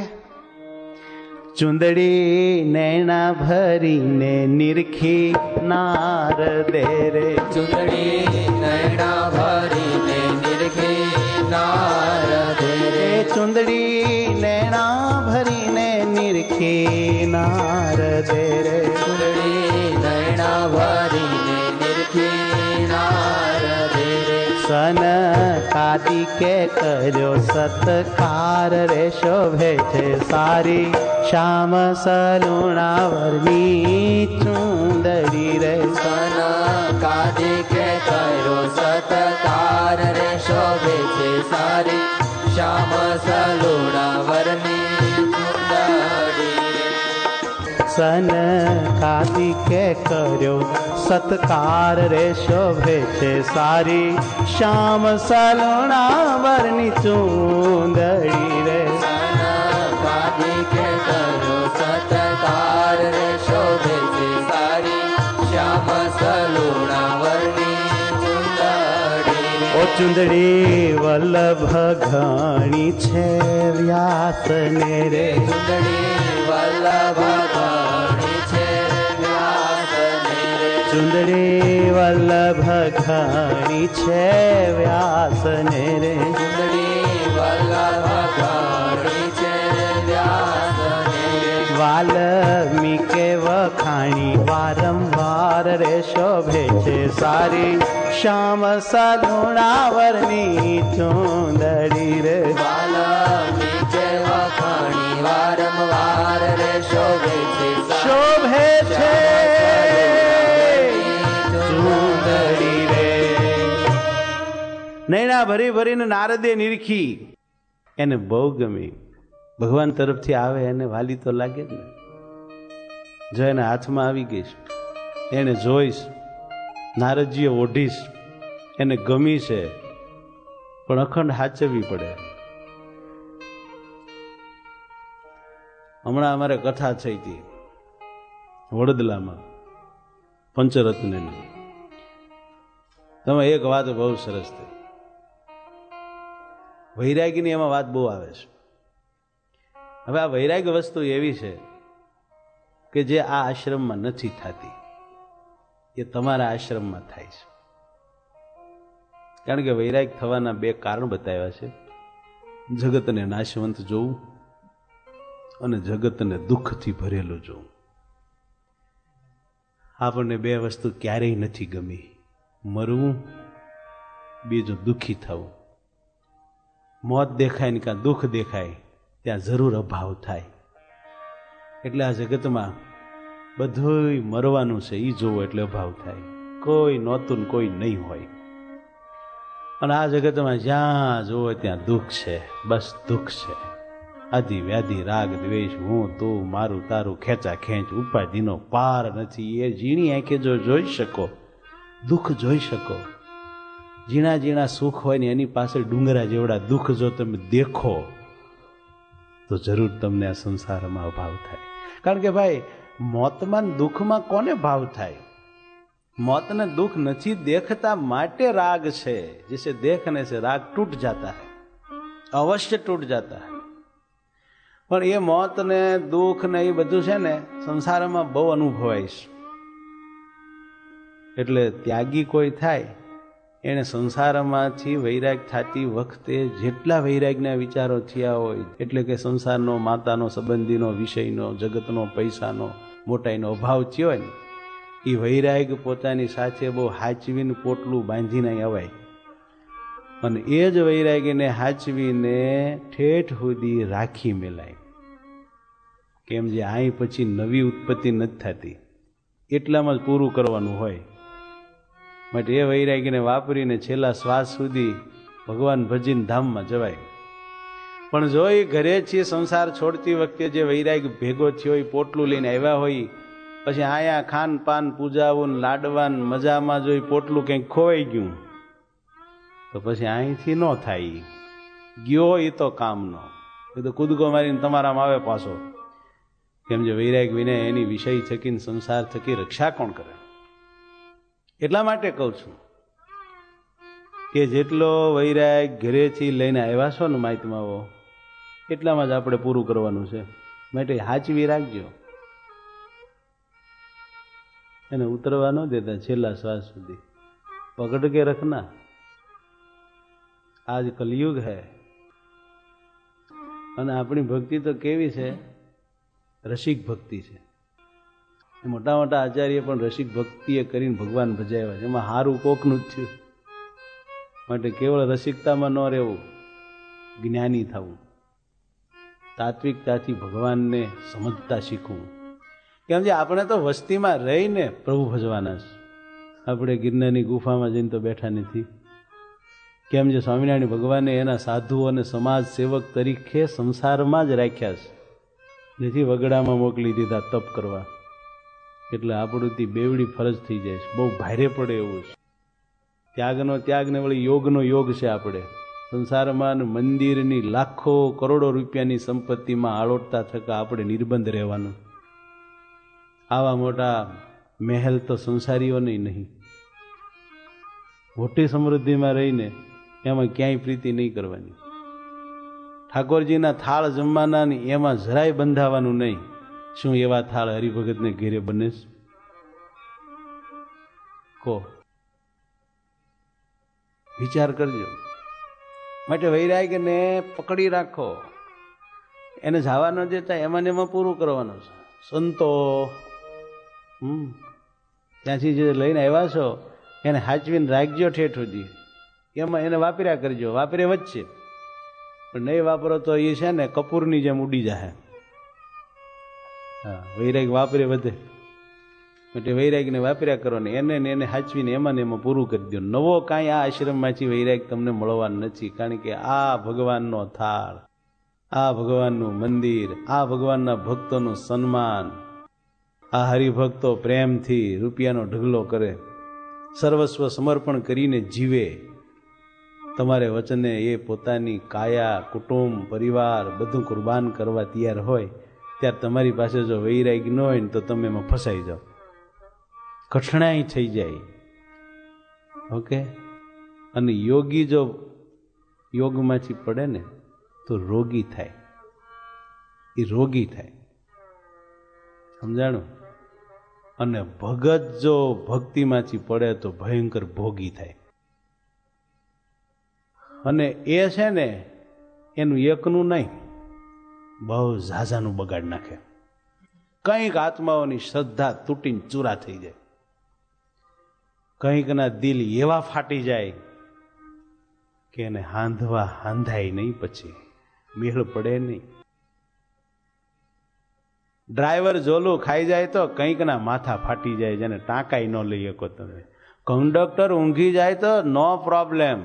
ચૂંદડી નૈણા ભરીને નિરખી નારદે રે, ચૂંદડી નૈણા ભરીને નિરખી નારદે રે, ચૂંદડી નૈણા ભરીને નિરખી નારદે રે, ચૂંદડી નૈણા ભરીને નિરખી નારદે રે, સન કાદિકે કર્યો સત્કાર રે શોભે છે સારી શ્યામ સલુણાવરની ચુંદડી રે સન કાદિકે કર્યો સત્કાર રે શોભે છે સારી શ્યામ સલુણાવરની ચુંદડી રે સન કાદિકે કર્યો સત્કાર રે શોભે છે સારી શ્યામ સલુણાવરની ચુંદડી રે સન કાદિકે કર્યો સત્કાર રે શોભે છે સારી શ્યામ સલુણાવરની ચુંદડી રે ઓ ચુંદડી વલ્લભ ઘણી છે વ્યાસને રે ચુંદડી વલ્લભ ઘણી છે વ્યાસને રે ચુંદડી વલ્લભ ઘણી છે વ્યાસને રે ચુંદડી વલ્લભ ઘણી છે વ્યાસને રે વાલ્મીકે વખાણી વારંવાર રે શોભે છે સારી શ્યામ સલુણાવરની ચુંદડી રે વાલ્મીકે વખાણી વારંવાર રે શોભે છે શોભે છે ચુંદડી રે નૈણા ભરી ભરીને નારદે નિરખી, એને બહુ ગમી. ભગવાન તરફથી આવે એને વાલી તો લાગે જ ને. જો એના હાથમાં આવી ગઈશ, એને જોઈશ, નારદજીએ ઓઢીશ, એને ગમી છે, પણ અખંડ હાચવવી પડે. હમણાં અમારે કથા થઈ હતી વડોદરામાં પંચરત્નની. તમે એક વાત બહુ સરસ થઈ, વૈરાગીની એમાં વાત બહુ આવે છે. હવે આ વૈરાગ્ય વસ્તુ એવી છે કે જે આ આશ્રમમાં નથી થતી, એ તમારા આશ્રમમાં થાય છે. કારણ કે વૈરાગ થવાના બે કારણ બતાવ્યા છે: જગતને નાશવંત જોવું અને જગતને દુઃખથી ભરેલું જોવું. આપણને બે વસ્તુ ક્યારેય નથી ગમી, મરવું, બીજું દુઃખી થવું. મોત દેખાય ને કાં દુઃખ દેખાય ત્યાં જરૂર અભાવ થાય. એટલે આ જગતમાં બધું મરવાનું છે, એ જોવો એટલે અભાવ થાય. કોઈ નહોતું ને કોઈ નહીં હોય. અને આ જગતમાં જ્યાં જોવો ત્યાં દુઃખ છે, બસ દુઃખ છે. આદિ વ્યાધિ રાગ દ્વેષ, હું તું, મારું તારું, ખેંચા ખેંચ, ઉપાધિનો પાર નથી. એ ઝીણી આંખે જો જોઈ શકો, દુઃખ જોઈ શકો. ઝીણા ઝીણા સુખ હોય ને એની પાસે ડુંગરા જેવડા દુઃખ જો તમે દેખો તો જરૂર તમને આ સંસારમાં અભાવ થાય. કારણ કે ભાઈ, મોતમાં દુઃખમાં કોને ભાવ થાય? મોતને દુઃખ નથી દેખતા માટે રાગ છે. जिसे देखने से राग टूट जाता है, अवश्य टूट जाता है. પણ એ મોત ને દુઃખ ને એ બધું છે ને સંસારમાં બહુ અનુભવાય છે. એટલે ત્યાગી કોઈ થાય એને સંસારમાંથી વૈરાગ થતી વખતે જેટલા વૈરાગના વિચારો થયા હોય, એટલે કે સંસારનો, માતાનો, સંબંધીનો, વિષયનો, જગતનો, પૈસાનો, મોટાઈનો અભાવ થયો હોય ને, એ વૈરાગ પોતાની સાથે બહુ હાચવીને પોટલું બાંધીને અવાય. અને એ જ વૈરાગીને હાચવીને ઠેઠ સુધી રાખી મેલાય. કેમ જે અહીં પછી નવી ઉત્પત્તિ નથી થતી, એટલામાં જ પૂરું કરવાનું હોય. માટે એ વૈરાગીને વાપરીને છેલ્લા શ્વાસ સુધી ભગવાન ભજીને ધામમાં જવાય. પણ જો એ ઘરેથી સંસાર છોડતી વખતે જે વૈરાગ ભેગો થયો હોય, પોટલું લઈને આવ્યા હોય, પછી આયા ખાન પાન, પૂજાવું, લાડવાન, મજામાં જો પોટલું કંઈક ખોવાઈ ગયું તો પછી અહીંથી ન થાય. ગયો એ તો કામનો, એ તો કૂદકો મારીને તમારામાં આવે પાછો. કેમ જે વૈરાગ વિને એની વિષય થકી, સંસાર થકી રક્ષા કોણ કરે? એટલા માટે કહું છું કે જેટલો વૈરાગ ઘરેથી લઈને આવ્યા છો ને માહિતીમાં, એટલામાં જ આપણે પૂરું કરવાનું છે. માટે હાચવી રાખજો, એને ઉતરવા ન દેતા છેલ્લા શ્વાસ સુધી. પકડ કે રખના. આજ કલયુગ હૈ. અને આપણી ભક્તિ તો કેવી છે? રસિક ભક્તિ છે. મોટા મોટા આચાર્ય પણ રસિક ભક્તિએ કરીને ભગવાન ભજાવ્યા છે. એમાં હારું કોકનું જ થયું. માટે કેવળ રસિકતામાં ન રહેવું, જ્ઞાની થવું, તાત્વિકતાથી ભગવાનને સમજતા શીખવું. કેમ છે આપણે તો વસ્તીમાં રહીને પ્રભુ ભજવાના છે. આપણે ગિરનારની ગુફામાં જઈને તો બેઠા નથી. કેમ છે સ્વામિનારાયણ ભગવાને એના સાધુ અને સમાજ સેવક તરીકે સંસારમાં જ રાખ્યા છે, નથી વગડામાં મોકલી દીધા તપ કરવા. એટલે આપણુંથી બેવડી ફરજ થઈ જાય છે, બહુ ભારે પડે એવું છે. ત્યાગનો ત્યાગ ને વળી યોગનો યોગ છે. આપણે સંસારમાં મંદિરની લાખો કરોડો રૂપિયાની સંપત્તિમાં આળોટતા થતા આપણે નિર્બંધ રહેવાનું. આવા મોટા મહેલ તો સંસારીઓને નહીં. મોટી સમૃદ્ધિમાં રહીને એમાં ક્યાંય પ્રીતિ નહીં કરવાની. ઠાકોરજીના થાળ જમવાના ને એમાં જરાય બંધાવાનું નહીં. શું એવા થાળ હરિભગતને ઘેરે બને છે? કહો, વિચાર કરજો. માટે વૈરાગ્યને પકડી રાખો, એને જવા ન દેતા, એમાં ને એમાં પૂરું કરવાનું છે. સંતો હમ ત્યાંથી જે લઈને આવ્યા છો એને હાચવીને રાખજો ઠેઠ સુધી. એમાં એને વાપર્યા કરજો, વાપરે વચ્ચે. પણ નહીં વાપરો તો એ છે ને કપૂરની જેમ ઉડી જાય. હા, વૈરાગ વાપરે વધે. એટલે વૈરાગને વાપર્યા કરો ને એને ને એને હાચવીને એમાં ને એમાં પૂરું કરી દો. નવો કાંઈ આ આશ્રમમાંથી વૈરાગ તમને મળવાનું નથી. કારણ કે આ ભગવાનનો થાળ, આ ભગવાનનું મંદિર, આ ભગવાનના ભક્તોનું સન્માન, આ હરિભક્તો પ્રેમથી રૂપિયાનો ઢગલો કરે, સર્વસ્વ સમર્પણ કરીને જીવે. તમારે વચને એ પોતાની કાયા, કુટુંબ, પરિવાર બધું કુરબાન કરવા તૈયાર હોય, ત્યારે તમારી પાસે જો વૈરાગ ન હોય ને તો તમે એમાં ફસાઈ જાઓ, કઠણાઈ થઈ જાય. ઓકે. અને યોગી જો યોગમાંથી પડે ને તો રોગી થાય. એ રોગી થાય, સમજાણું? અને ભગત જો ભક્તિમાંથી પડે તો ભયંકર ભોગી થાય. અને એ છે ને એનું એકનું નહીં, બહુ ઝાઝાનું બગાડ નાખે. કંઈક આત્માઓની શ્રદ્ધા તૂટીને ચૂરા થઈ જાય, કંઈકના દિલ એવા ફાટી જાય કે એને હાંધવા હાંધાય નહીં, પછી મેળ પડે નહીં. ડ્રાઈવર જોલું ખાઈ જાય તો કંઈકના માથા ફાટી જાય, જેને ટાંકાઈ ન લઈ શકો તમે. કંડક્ટર ઊંઘી જાય તો નો પ્રોબ્લેમ,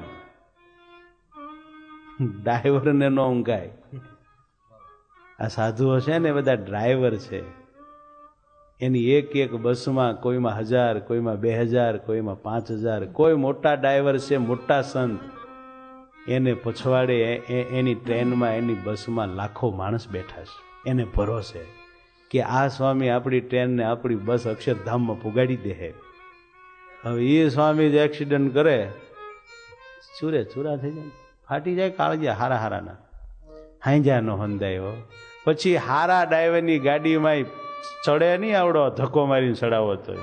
ડ્રાઈવરને ન ઊંઘાય. આ સાધુઓ છે ને બધા ડ્રાઈવર છે. એની એક એક બસમાં કોઈમાં હજાર, કોઈમાં બે હજાર, કોઈમાં પાંચ હજાર, કોઈ મોટા ડ્રાઈવર છે, મોટા સંત, એને પછવાડે એની ટ્રેનમાં, એની બસમાં લાખો માણસ બેઠા છે. એને ભરોસે કે આ સ્વામી આપણી ટ્રેનને, આપણી બસ અક્ષરધામમાં પુગાડી દે. હવે એ સ્વામી જ એક્સિડન્ટ કરે, ચૂરે ચૂરા થઈ જાય, ફાટી જાય કાળજિયા હારા હારાના. હાંજા નો હંધાયો. પછી હારા ડ્રાઈવરની ગાડીમાં ચડે નહીં, આવડો ધક્કો મારીને ચડાવો તો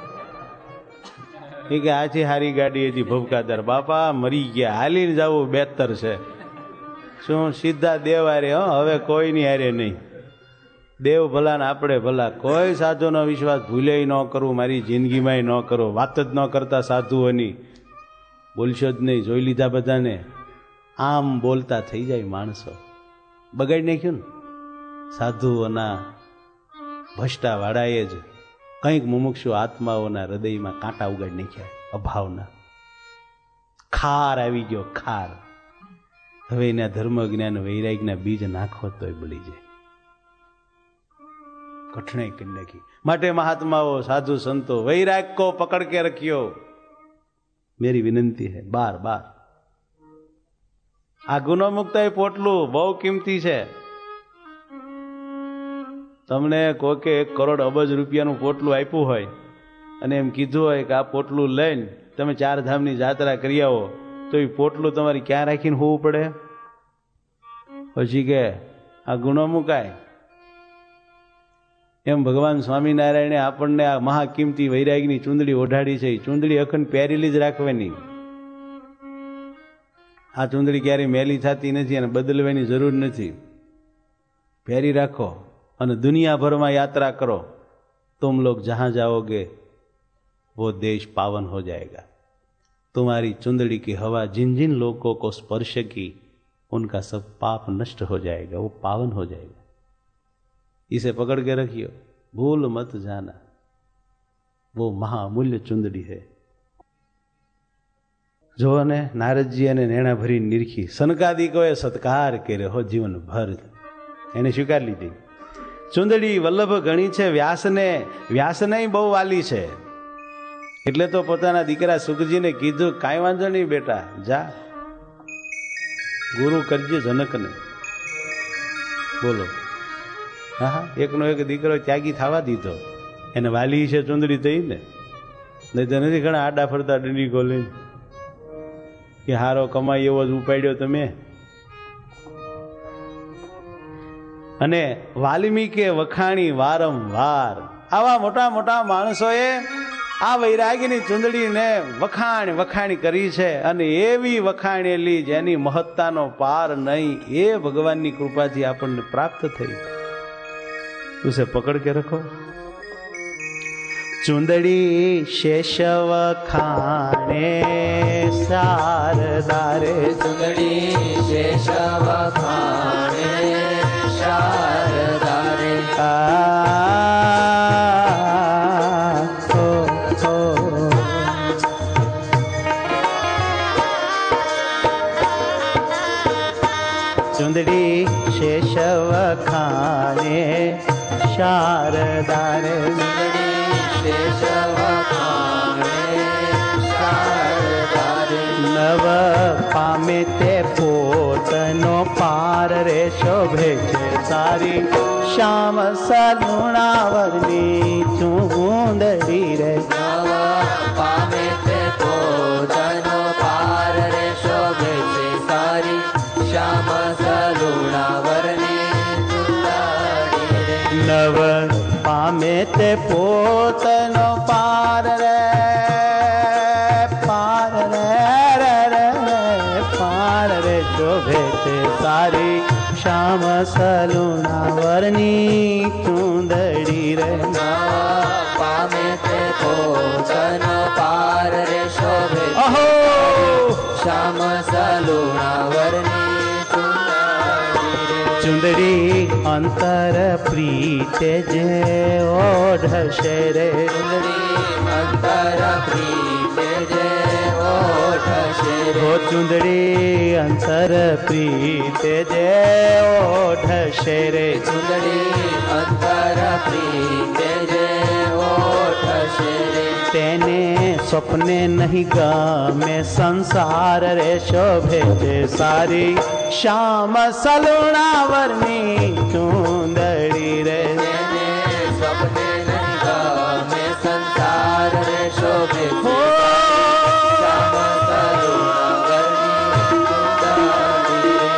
એ કે આથી હારી ગાડી હતી ભવકાદાર, બાપા મરી ગયા, હાલીને જવું બેતર છે. શું સીધા દેવ હારે? હો, હવે કોઈની હારે નહીં. દેવ ભલા ને આપણે ભલા. કોઈ સાધુનો વિશ્વાસ ભૂલે ન કરવું, મારી જિંદગીમાં ન કરો. વાત જ ન કરતા સાધુઓની, બોલશો જ નહીં. જોઈ લીધા બધાને, આમ બોલતા થઈ જાય માણસો. બગાડી નાખ્યું ને સાધુઓના ભ્રષ્ટા વાળાએ જ કંઈક મુમુક્ષુ આત્માઓના હૃદયમાં કાંટા ઉગાડી નાખ્યા, અભાવના. ખાર આવી ગયો, ખાર. હવે એના ધર્મ જ્ઞાન વૈરાગના બીજ નાખો તોય બળી જાય, કઠણાઈ કરી નાખી. માટે મહાત્માઓ, સાધુ સંતો, વૈરાગ કો પકડ કે રખ્યો, મેરી વિનંતી હૈ. બાર બાર આ ગુનો મુક્ત પોટલું બહુ કિંમતી છે. તમને કોકે એક કરોડ અબજ રૂપિયાનું પોટલું આપ્યું હોય અને એમ કીધું હોય કે આ પોટલું લઈને તમે ચાર ધામની જાત્રા કરી આવો, તો એ પોટલું તમારે ક્યાં રાખીને હોવું પડે? પછી કે આ ગુનો મુકાય. એમ ભગવાન સ્વામિનારાયણે આપણને આ મહાકિંમતી વૈરાગની ચૂંદડી ઓઢાડી છે. ચૂંદડી અખંડ પહેરેલી જ રાખવાની. આ ચૂંદડી ક્યારેય મેલી થતી નથી અને બદલવાની જરૂર નથી. પહેરી રાખો અને દુનિયાભરમાં યાત્રા કરો. तुम लोग जहां जाओगे वो देश पावन हो जाएगा. तुम्हारी चुंदड़ी की हवा जिन जिन लोगों को स्पर्शेगी उनका सब पाप नष्ट हो जाएगा, वो पावन हो जाएगा। इसे पकड़ के रखियो, भूल मत जाना, वो महामूल्य चुंदड़ी है। जो ने नारदजी ने नेणा भरी निरखी, सनकादिकोए सत्कार कर्यो जीवन भर, એને સ્વીકાર લીધી। ચુંદડી વલ્લભ ઘણી છે વ્યાસને, વ્યાસને બહુ વાલી છે, એટલે તો પોતાના દીકરા સુખજીને કીધું કાંઈ વાંધો નહીં બેટા, જા ગુરુ કરજે જનકને। બોલો, હા હા, એકનો એક દીકરો ત્યાગી થવા દીધો, એને વાલી છે ચુંદડી થઈ ને, નહીં તો નથી ઘણા આડા ફરતા ડંડી ખોલી કે હારો કમાઈ એવો જ ઉપાડ્યો તમે। અને વાલ્મીકે વખાણી વારંવાર, આવા મોટા મોટા માણસોએ આ વૈરાગીની ચુંદડીને વખાણ વખાણી કરી છે, અને એવી વખાણેલી જેની મહત્તાનો પાર નહીં, એ ભગવાનની કૃપાથી આપણને પ્રાપ્ત થઈ। ઉસે પકડ કે રખો। ચુંદડી શેષ વખાણે શારદારે, ચુંદડી શેષ વખાણે શારદારે। આ ઓ ઓ ચુંદડી શેષ વખાણે શારદારે, ચુંદડી શેષ વખાણે શારદારે। નવ પામે તે પોતનો પાર રે શોભે છે સારી, શ્યામ સલુણાવરની ચુંદડી રે। નવ પામે તે પોતાનો પાર રે શોભે છે સારી, શ્યામ સલુણાવરની ચુંદડી રે। નવ પામે તે પોતનો પાર રે, પાર રે રે રે પાર રે શોભે છે સારી, શ્યામ સલુણાવરની ચુંદડી રે। પામે તે પોતાનો પાર રે શોભે અહો શ્યામ સલુણાવરની ચુંદડી રે। ચુંદડી અંતર પ્રીતે જે ઓઢશે રે, ચુંદડી અંતર પ્રીતે જે ઓઢશે રે। ઓ ચુંદડી અંતર પ્રીતે જે ઓઢશે રે, ચુંદડી અંતર પ્રીતે જે ઓઢશે રે। તેને સ્વપ્ને નહીં ગમે સંસાર રે શોભે છે સારી, શ્યામ સલુણાવરની ચુંદડી રે। તેને સ્વપ્ને નહીં ગમે સંસાર રે શોભે છે હો શ્યામ સલુણાવરની ચુંદડી રે।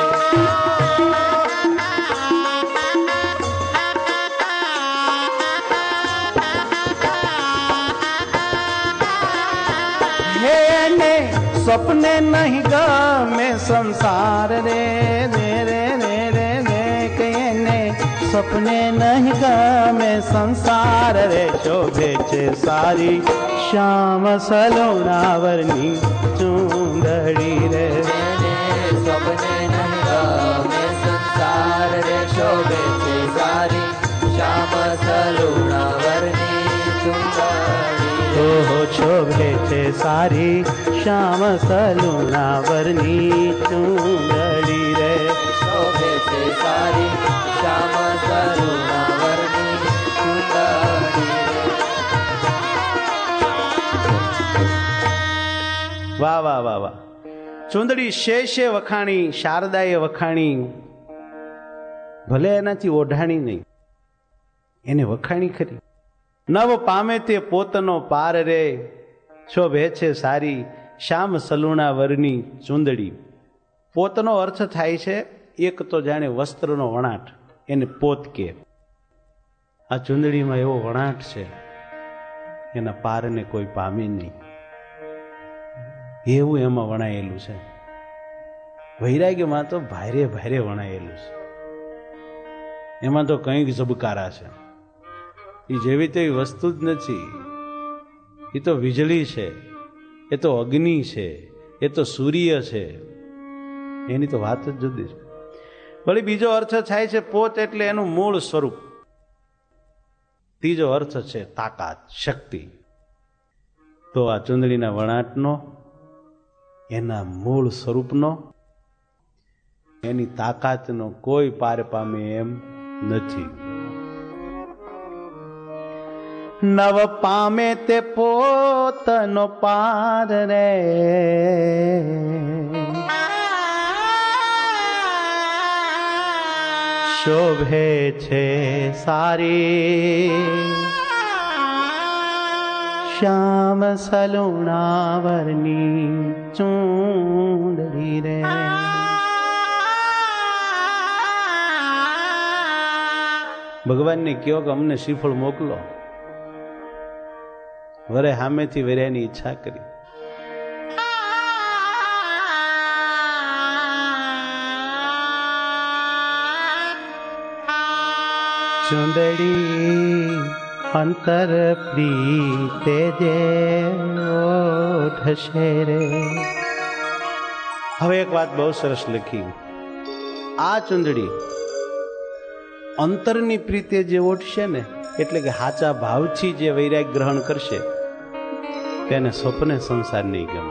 એને સ્વપ્ને નહીં ગમે સંસાર રે રે રે રે રે રે, કે એને સ્વપ્ને નહીં ગમે સંસાર રે શોભે છે સારી, શ્યામ સલુણાવરની ચુંદડી રે। તેને સ્વપ્ને નહીં ગમે સંસાર રે શોભે છે સારી, શ્યામ સલુણાવરની ચુંદડી રે। ઓહો શોભે છે સારી, શ્યામ સલુણાવરની ચુંદડી રે। શોભે છે સારી, શ્યામ સલુણાવરની ચુંદડી રે। વાહ વાહ વાહ વાહ। ચુંદડી શેષે વખાણી, શારદાએ વખાણી, ભલે એનાથી ઓઢાણી નહીં, એને વખાણી ખરી। નવ પામે તે પોતનો પાર રે શોભે છે સારી, શ્યામ સલુણાવરની ચુંદડી। પોતનો અર્થ થાય છે એક તો જાણે વસ્ત્રનો વણાટ, એને પોત કે। આ ચુંદડીમાં એવો વણાટ છે, એના પારને કોઈ પામે નહીં, એવું એમાં વણાયેલું છે। વૈરાગ્યમાં તો ભારે ભારે વણાયેલું છે, એમાં તો કંઈક ઝબકારા છે। એ જેવી તેવી વસ્તુ જ નથી, એ તો વીજળી છે, એ તો અગ્નિ છે, એ તો સૂર્ય છે, એની તો વાત જ જુદી છે. વળી બીજો અર્થ થાય છે પોત એટલે એનું મૂળ સ્વરૂપ. ત્રીજો અર્થ છે તાકાત, શક્તિ. તો આ ચુંદડીના વણાટનો, એના મૂળ સ્વરૂપનો, એની તાકાતનો કોઈ પાર પામે એમ નથી. નવ પામે તે પોતનો પાર રે, શોભે છે સારી શ્યામ સલુણાવરની ચૂંદડી રે. ભગવાનને કયો કે અમને શ્રીફળ મોકલો. વરે સામેથી વેર્યાની ઈચ્છા કરી. ચુંદડી અંતર પ્રીતે જે ઓઢશે રે. હવે એક વાત બહુ સરસ લખી. આ ચુંદડી અંતરની પ્રીતે જે ઓઢશે ને, એટલે કે હાચા ભાવથી જે વૈરાગ ગ્રહણ કરશે તેને સ્વપ્ને સંસાર નહીં ગમે.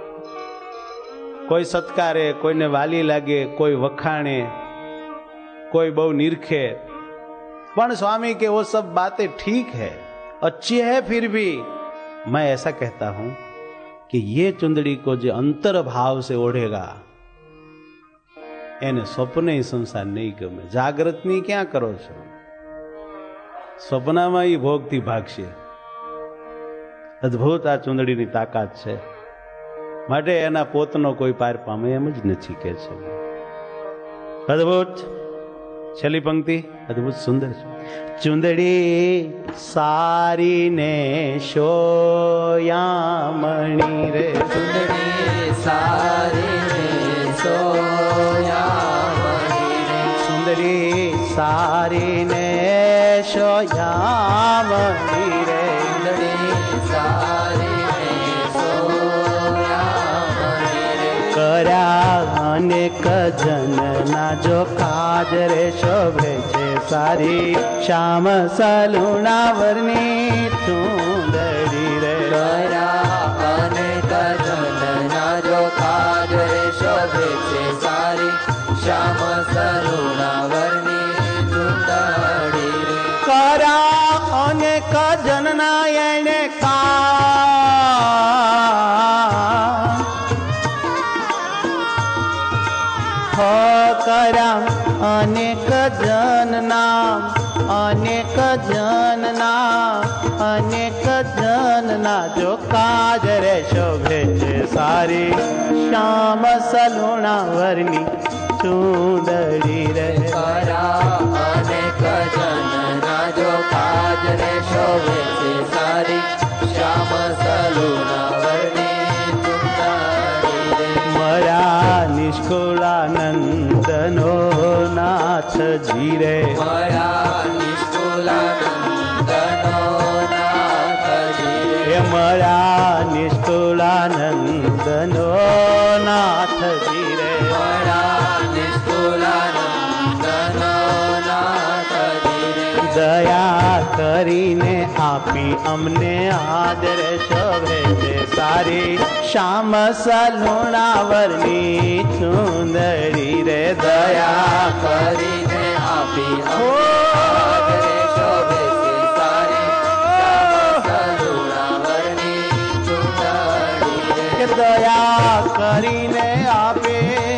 કોઈ સત્કારે, કોઈને વાલી લાગે, કોઈ વખાણે, કોઈ બહુ નિરખે, પણ स्वामी के वो सब बातें ठीक है, अच्छी है, फिर भी मैं ऐसा कहता हूं कि ये चुंदड़ी को जो अंतर भाव से ओढ़ेगा એને સ્વપ્ને સંસાર નહીં ગમે. જાગ્રતની ક્યાં કરો છો? સ્વપ્નમાં એ ભોગથી ભાગશે. અદ્ભુત આ ચુંદડીની તાકાત છે. માટે એના પોતનો કોઈ પાર પામે એમ જ નથી કે છે. અદ્ભુત. છેલ્લી પંક્તિ અદ્ભુત સુંદર છે. ચુંદડી સારી ને શોયામણી રે, ચુંદડી સારી ને સોયામણી રે, સુંદરી સારી ને શોયામણી રે, ચુંદડી સારી ને સોયામણી રે. કર્યા અનેક જનના જો કાજ રે, શોભે છે સારી શ્યામ સલુણાવરની ચુંદડી રે. કર્યા અનેક જનના જો કાજ રે, શોભે છે સારી શ્યામ સલુણાવરની ચુંદડી રે. કર્યા અનેક જનના એને કાજ, કર્યા અનેક જનના, અનેક જનના, અનેક જનના જો કાજ રે, શોભે છે સારી શ્યામ સલુણાવરની ચુંદડી રે. કર્યા અનેક જનના જો કાજ રે, શોભે છે સારી શ્યામ સલુણાવરની ચુંદડી રે. મરા નિષ્કુળાનંદનો નાથજી રે, મરા નિષ્કુળાનંદનો નાથજી રે, એ મરા નિષ્કુળાનંદનો નાથજી રે, મરા નિષ્કુળાનંદનો નાથજી રે. દયા કરીને આપી અમને આદરે, શોભે છે સારી શ્યામ સલુણાવરની ચુંદડી રે. દયા કરીને આપી આદરે, શોભે છે સારી શ્યામ સલુણાવરની ચુંદડી રે. કે દયા કરીને આપે,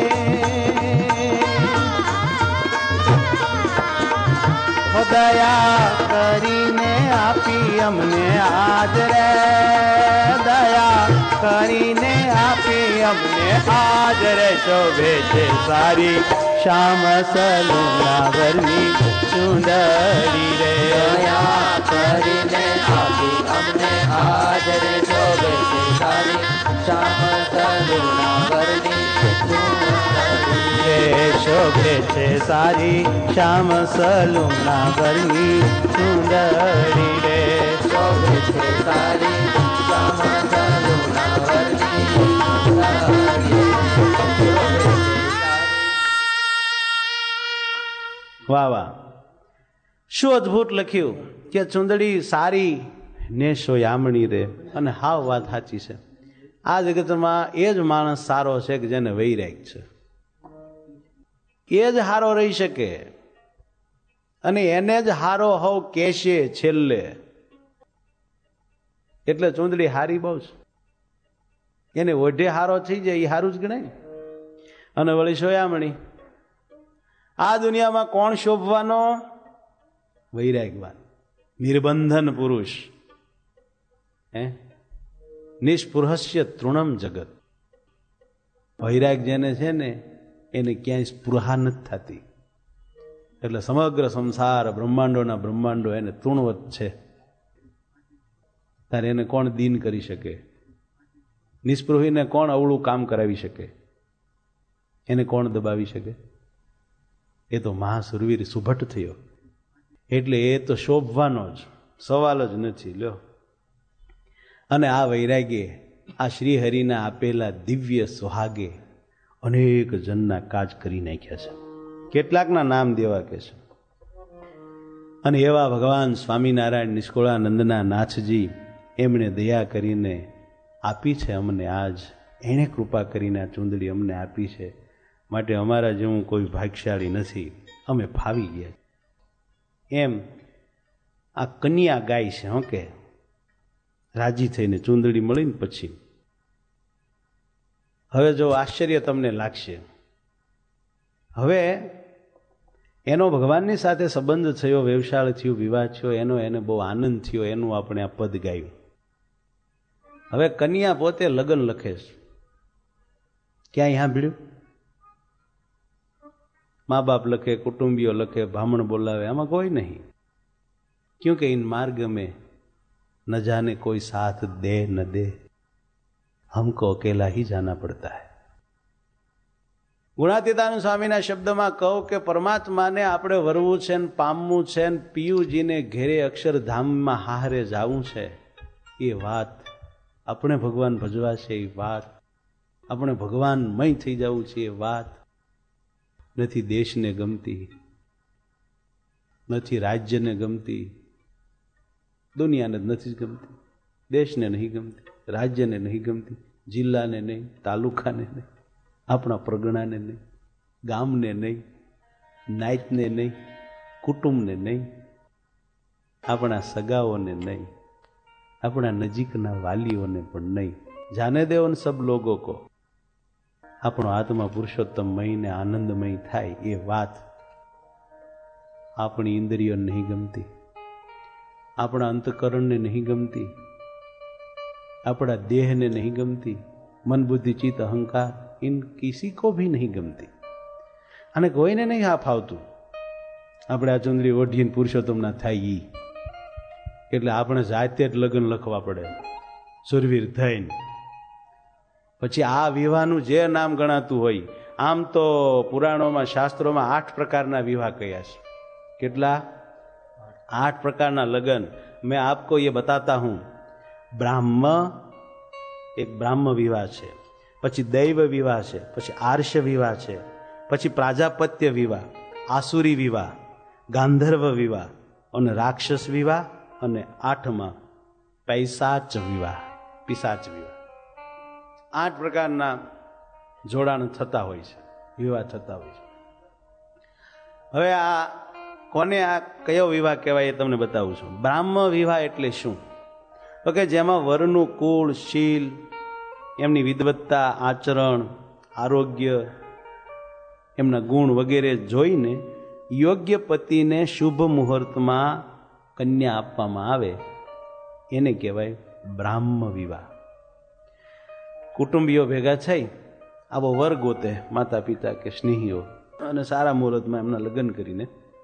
દયા કરીને આપી અમને આદરે, દયા કરીને આપી અમને આદરે, શોભે છે સારી શ્યામ સલુણાવરની ચુંદડી રે. દયા કરીને આપી અમને આદરે, શોભે છે સારી શ્યામ સલુણાવરની ચુંદડી રે. શોભે છે સારી શ્યામ સલુણાવરની ચુંદડી રે. શોભે છે સારી શ્યામ સલુણાવરની વાહ વાહ, શું અદભુત લખ્યું કે ચૂંદડી સારી ને સોયામણી રે. અને હાવ વાત સાચી છે. આ જગતમાં એ જ માણસ સારો છે કે જેને વૈરાગ છે. એ જ હારો રહી શકે અને એને જ હારો હવ કેશે છેલ્લે. એટલે ચૂંદડી હારી બહુ છે. એને ઓઢે હારો થઈ જાય એ હારું જ ગણાય. અને વળી સોયામણી, આ દુનિયામાં કોણ શોભવાનો? વૈરાગવાન, નિર્બંધન પુરુષ. હે નિષ્પૃહસ્ય તૃણમ જગત. વૈરાગ જેને છે ને એને ક્યાંય સ્પૃહા નથી થતી. એટલે સમગ્ર સંસાર બ્રહ્માંડોના બ્રહ્માંડો એને તૃણવત છે. ત્યારે એને કોણ દીન કરી શકે? નિષ્પૃહીને કોણ અવળું કામ કરાવી શકે? એને કોણ દબાવી શકે? એ તો મહાસુરવીર સુભટ થયો. એટલે એ તો શોભવાનો જ સવાલ જ નથી. લ્યો, અને આ વૈરાગ્ય આ શ્રી હરિના આપેલા દિવ્ય સુહાગે અનેક જનના કાજ કરી નાખ્યા છે. કેટલાકના નામ દેવા કે છે. અને એવા ભગવાન સ્વામિનારાયણ નિષ્કુળાનંદના નાથજી એમણે દયા કરીને આપી છે અમને. આજ એણે કૃપા કરીને આ ચૂંદડી અમને આપી છે. માટે અમારા જેવું કોઈ ભાગ્યશાળી નથી, અમે ફાવી ગયા. એમ આ કન્યા ગાય છે. હો કે રાજી થઈને ચૂંદડી મળીને પછી. હવે જો આશ્ચર્ય તમને લાગશે, હવે એનો ભગવાનની સાથે સંબંધ થયો, વ્યવસાય થયો, વિવાહ થયો, એનો એને બહુ આનંદ થયો, એનું આપણે આ પદ ગાયું. હવે કન્યા પોતે લગ્ન લખે છે. ક્યાંય સાંભળ્યું? મા બાપ લખે, કુટુંબીઓ લખે, બ્રાહ્મણ બોલાવે, આમાં કોઈ નહીં. ક્योंकि इन मार्ग में न जाने कोई साथ दे न दे, हमको अकेला ही जाना પડતા है. ગુણાતીતાનંદ સ્વામીના શબ્દમાં કહું કે પરમાત્માને આપણે વરવું છે ને પામવું છે ને પિયુજીને ઘેરે અક્ષરધામમાં હારે જાવું છે, એ વાત આપણે ભગવાન ભજવા છે, એ વાત આપણે ભગવાનમય થઈ જવું છે, એ વાત નથી દેશને ગમતી, નથી રાજ્યને ગમતી, દુનિયાને નથી ગમતી, દેશને નહીં ગમતી, રાજ્યને નહીં ગમતી, જિલ્લાને નહીં, તાલુકાને નહીં, આપણા પ્રગણાને નહીં, ગામને નહીં, નાયતને નહીં, કુટુંબને નહીં, આપણા સગાઓને નહીં, આપણા નજીકના વાલીઓને પણ નહીં. જાને દેવન સબ લોગો કો આપણો આત્મા પુરુષોત્તમમય ને આનંદમય થાય, એ વાત આપણી ઇન્દ્રિયોને નહીં ગમતી, આપણા અંતકરણને નહીં ગમતી, આપણા દેહને નહીં ગમતી, મન બુદ્ધિ ચિત્ત અહંકાર ઇન કિસી કો ભી નહીં ગમતી. અને કોઈને નહીં હા ફાવતું આપણે આ ચુંદડી ઓઢીને પુરુષોત્તમના થાય ઈ. એટલે આપણે જાતે જ લગ્ન લખવા પડે સુરવીર થઈને. પછી આ વિવાહનું જે નામ ગણાતું હોય, આમ તો પુરાણોમાં શાસ્ત્રોમાં આઠ પ્રકારના વિવાહ કયા છે. કેટલા? આઠ પ્રકારના લગ્ન. મેં આપકો ये बताता हूं. બ્રાહ્મ એક બ્રાહ્મ વિવાહ છે, પછી દૈવ વિવાહ છે, પછી આર્ષ વિવાહ છે, પછી પ્રાજાપત્ય વિવાહ, આસુરી વિવાહ, ગાંધર્વ વિવાહ અને રાક્ષસ વિવાહ, અને આઠમાં પૈસાચ વિવાહ, પિશાચ વિવાહ. આઠ પ્રકારના જોડાણ થતા હોય છે, વિવાહ થતા હોય છે. હવે આ કોને આ કયો વિવાહ કહેવાય એ તમને બતાવું છું. બ્રાહ્મ વિવાહ એટલે શું? તો કે જેમાં વરનું કુળ, શીલ, એમની વિદવત્તા, આચરણ, આરોગ્ય, એમના ગુણ વગેરે જોઈને યોગ્ય પતિને શુભ મુહૂર્તમાં કન્યા આપવામાં આવે, એને કહેવાય બ્રાહ્મ વિવાહ. કુટુંબીઓ ભેગા થઈ આવો વર ગોતે, માતા પિતા કે સ્નેહીઓ, અને સારા મુહૂર્તમાં એમના લગ્ન કરીને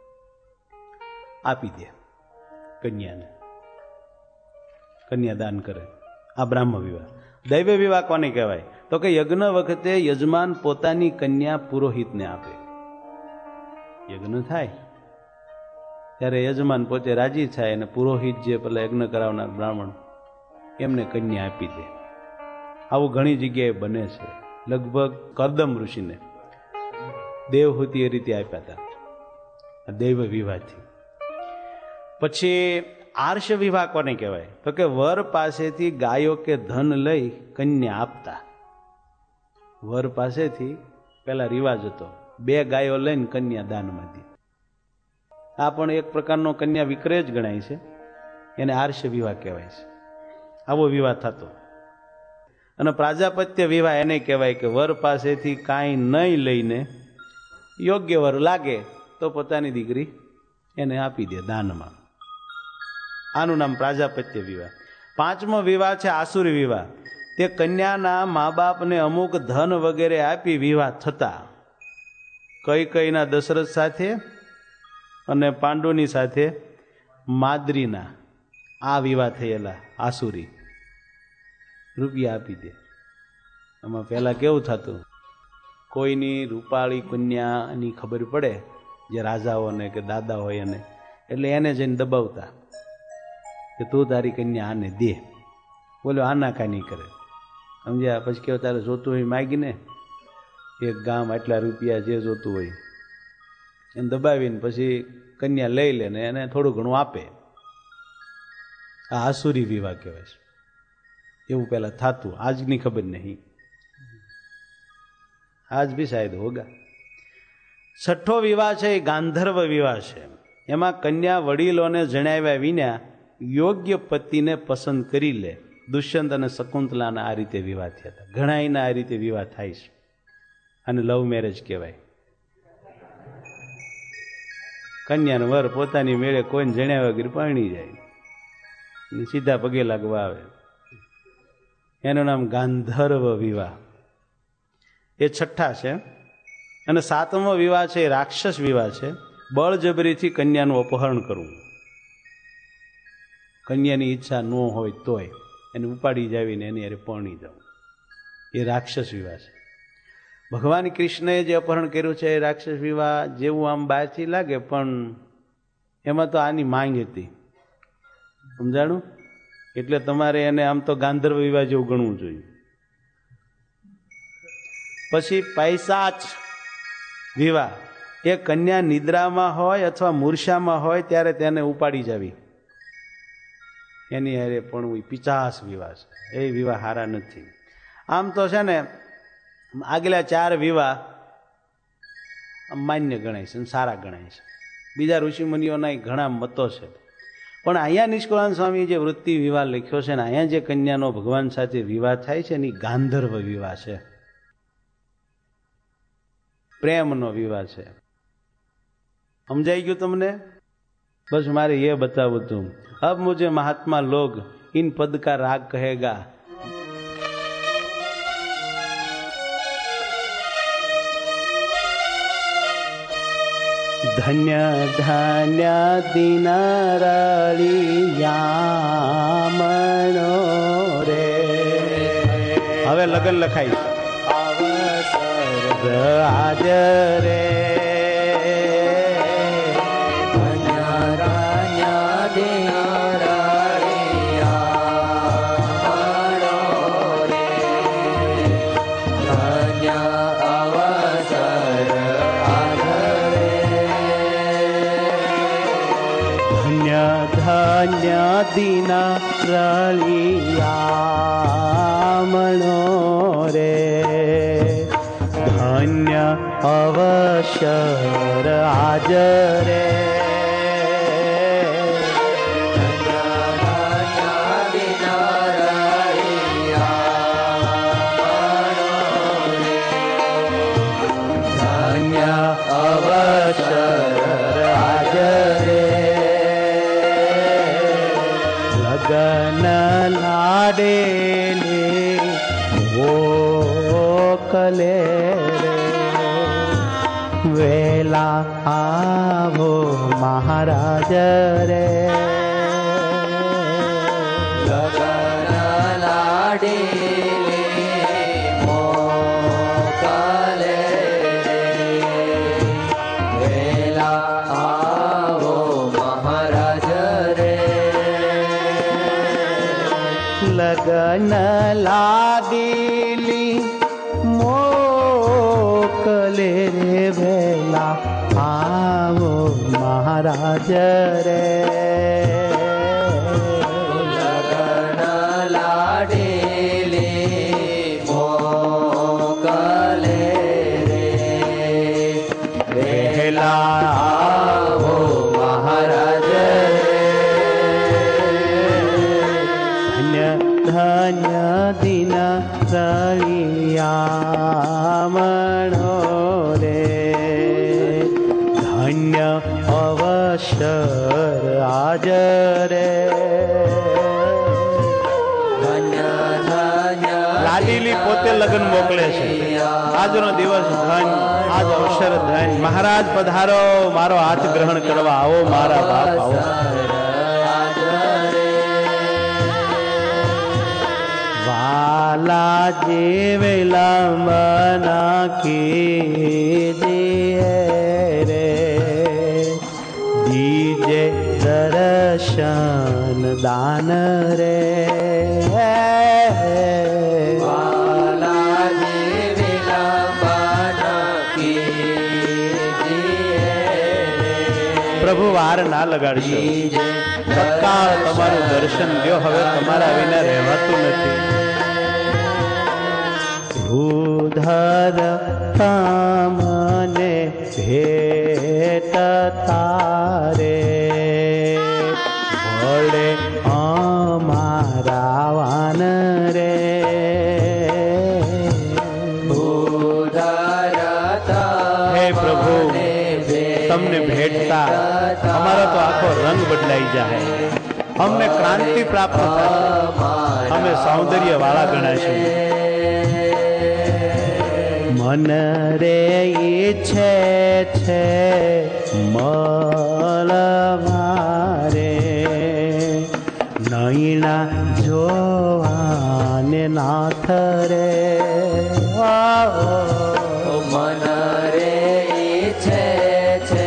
આપી દે કન્યાને, કન્યાદાન કરે. આ બ્રાહ્મ વિવાહ. દૈવ વિવાહ કોને કહેવાય? તો કે યજ્ઞ વખતે યજમાન પોતાની કન્યા પુરોહિતને આપે. યજ્ઞ થાય ત્યારે યજમાન પોતે રાજી થાય અને પુરોહિત જે પેલા યજ્ઞ કરાવનાર બ્રાહ્મણ એમને કન્યા આપી દે. આવું ઘણી જગ્યાએ બને છે. લગભગ કરદમ ઋષિને દેવહૂતિ એ રીતે આપ્યા હતા. દૈવ વિવાહથી. પછી આર્ષ વિવાહ કોને કહેવાય? તો કે વર પાસેથી ગાયો કે ધન લઈ કન્યા આપતા. વર પાસેથી પેલા રિવાજ હતો, બે ગાયો લઈને કન્યા દાનમાં દી. આ પણ એક પ્રકારનો કન્યા વિક્રય જ ગણાય છે, એને આર્ષ વિવાહ કહેવાય છે. આવો વિવાહ થતો. અને પ્રાજાપત્ય વિવાહ એને કહેવાય કે વર પાસેથી કાંઈ નહીં લઈને યોગ્ય વર લાગે તો પોતાની દીકરી એને આપી દે દાનમાં. આનું નામ પ્રાજાપત્ય વિવાહ. પાંચમો વિવાહ છે આસુરી વિવાહ. તે કન્યાના મા બાપને અમુક ધન વગેરે આપી વિવાહ થતા. કઈ કઈના દશરથ સાથે અને પાંડુની સાથે માદ્રીના આ વિવાહ થયેલા આસુરી. રૂપિયા આપી દે. આમાં પહેલા કેવું થતું, કોઈની રૂપાળી કન્યાની ખબર પડે, જે રાજાઓને કે દાદા હોય એને, એટલે એને જઈને દબાવતા કે તું તારી કન્યા આને દે. બોલ્યો આના કાંઈ નહીં કરે, સમજ્યા? પછી કેવું તારે જોતું હોય માગીને એક ગામ આટલા રૂપિયા જે જોતું હોય એને દબાવીને પછી કન્યા લઈ લે ને એને થોડું ઘણું આપે. આ આસુરી વિવાહ કહેવાય છે. એવું પહેલા થતું, આજની ખબર નહીં, આજ બી શાયદ હોગા. છઠ્ઠો વિવાહ છે એ ગાંધર્વ વિવાહ છે. એમાં કન્યા વડીલોને જણાવ્યા વિના યોગ્ય પતિને પસંદ કરી લે. દુષ્યંત અને શકુંતલાના આ રીતે વિવાહ થયા હતા. ઘણાયના આ રીતે વિવાહ થાય છે. અને લવ મેરેજ કહેવાય. કન્યાનો વર પોતાની મેળે કોઈને જણાવ્યા વગર પરણી જાય, સીધા પગે લાગવા આવે. એનું નામ ગાંધર્વ વિવાહ. એ છઠ્ઠા છે. અને સાતમો વિવાહ છે એ રાક્ષસ વિવાહ છે. બળજબરીથી કન્યાનું અપહરણ કરવું. કન્યાની ઈચ્છા ન હોય તોય એને ઉપાડી જાવીને એની અરે પરણી જવું, એ રાક્ષસ વિવાહ છે. ભગવાન કૃષ્ણએ જે અપહરણ કર્યું છે એ રાક્ષસ વિવાહ જેવું આમ બહારથી લાગે, પણ એમાં તો આની માંગ હતી, સમજાણું? એટલે તમારે એને આમ તો ગાંધર્વ વિવાહ જેવું ગણવું જોઈએ. પછી પૈસાચ વિવાહ. એ કન્યા નિદ્રામાં હોય અથવા મૂર્છામાં હોય ત્યારે તેને ઉપાડી જાવી, એની હારે પણ પિચાસ વિવાહ છે. એ વિવાહ હારા નથી. આમ તો છે ને આગલા ચાર વિવાહ માન્ય ગણાય છે, સારા ગણાય છે. બીજા ઋષિમુનિઓના ઘણા મતો છે, પણ અહીંયા નિષ્કુળાનંદ સ્વામી જે વૃત્તિ વિવાહ લખ્યો છે ને, અહીંયા જે કન્યાનો ભગવાન સાથે વિવાહ થાય છે એની ગાંધર્વ વિવાહ છે, પ્રેમનો વિવાહ છે. સમજાઈ ગયું તમને? બસ મારે ये बताવું તું. अब मुझे महात्मा लोग इन पद का राग कहेगा. ધન્ય ધન્ય દિનારાળિયામણો રે. હવે લગન લખાય અવસર આજ રે. ધન્ય દિના રળિયામણો રે. ધન્ય અવસર આજ રે. ધન્ય અવસર આજ રે. લગન લાડેલે મોકલે રે. વેલા આવો મહારાજ રે. લગન લાડેલે મોકલે રે. વેલા આવો મહારાજ રે. લગન લાગેલી મોકલે રે. વેલા આવો મહારાજ રે લગન લાડેલી મોકલે રે વહેલા આવો મહારાજ રે ધન્ય ધન્ય દિન રળિયામણો રે ધન્ય અવસર આજ રે લાડીલી પોતે લગ્ન મોકલે છે આજનો દિવસ ધન આજ અવસર ધન મહારાજ પધારો મારો હાથ ગ્રહણ કરવા આવો મારા બાપ આવો વાલા જેવેલા મના કીજીએ રે દીજે દર્શન દાન રે વાલા જેવેલા મના કીજીએ પ્રભુ વાર ના લગાડશો તત્કાળ તમારું દર્શન દો હવે તમારા વિના રહેવાતું નથી ઉધર તમને ભેટ તારે વડે અમારા વાન રે હે પ્રભુ તમને ભેટતા અમારો તો આખો રંગ બદલાઈ જાય અમને ક્રાંતિ પ્રાપ્ત થાય અમે સૌંદર્ય વાળા ગણાશું મન રે ઈચ્છે છે મળવારે નૈણા જોવાને નાથ રે મન રે ઈચ્છે છે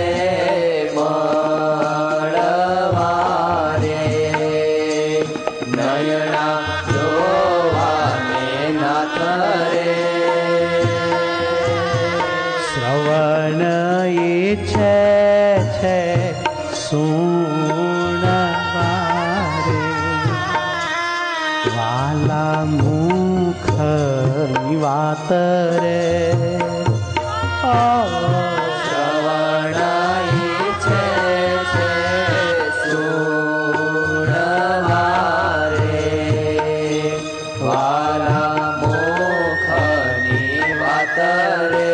મળવારે નયણા જોવાને નાથ રે શ્રવણ ઈચ્છે છે સુણવારે વાલા મુખની વાત રે શ્રવણ ઈચ્છે છે સુણવારે વાલા મુખની વાત રે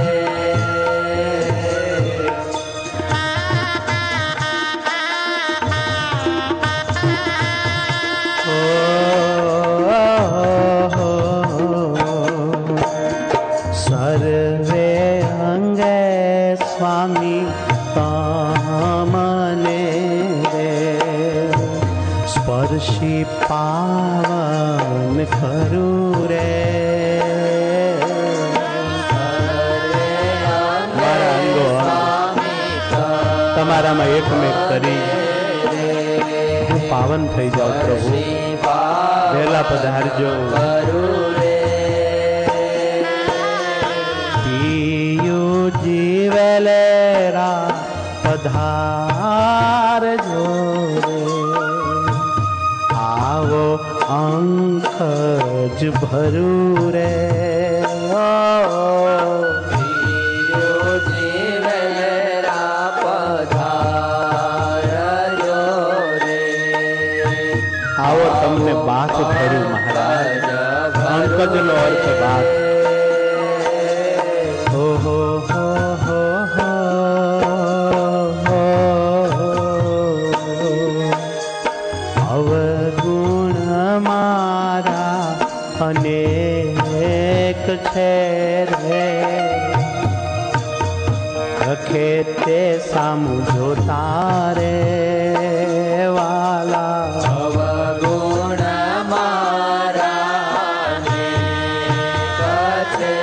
સર્વે અંગે સ્વામી તમને રે સ્પર્શી પાવન કરું રે મારા અંગો તમારામાં એકમેક કરી હું પાવન થઈ જાઉં પ્રભુ વહેલા પધારજો જીવેલેરા પધારજો રે આવો અંક જ ભરું રે જીવેલેરા પધારજો રે આવો તમને બાથ ભર્યું મહારાજ અંક જ નો અર્થ બાથ ઓહો અવગુણ મારા અનેક છે રે રખે તે સામું જોતા રે વાલા અવગુણ મારા અનેક છે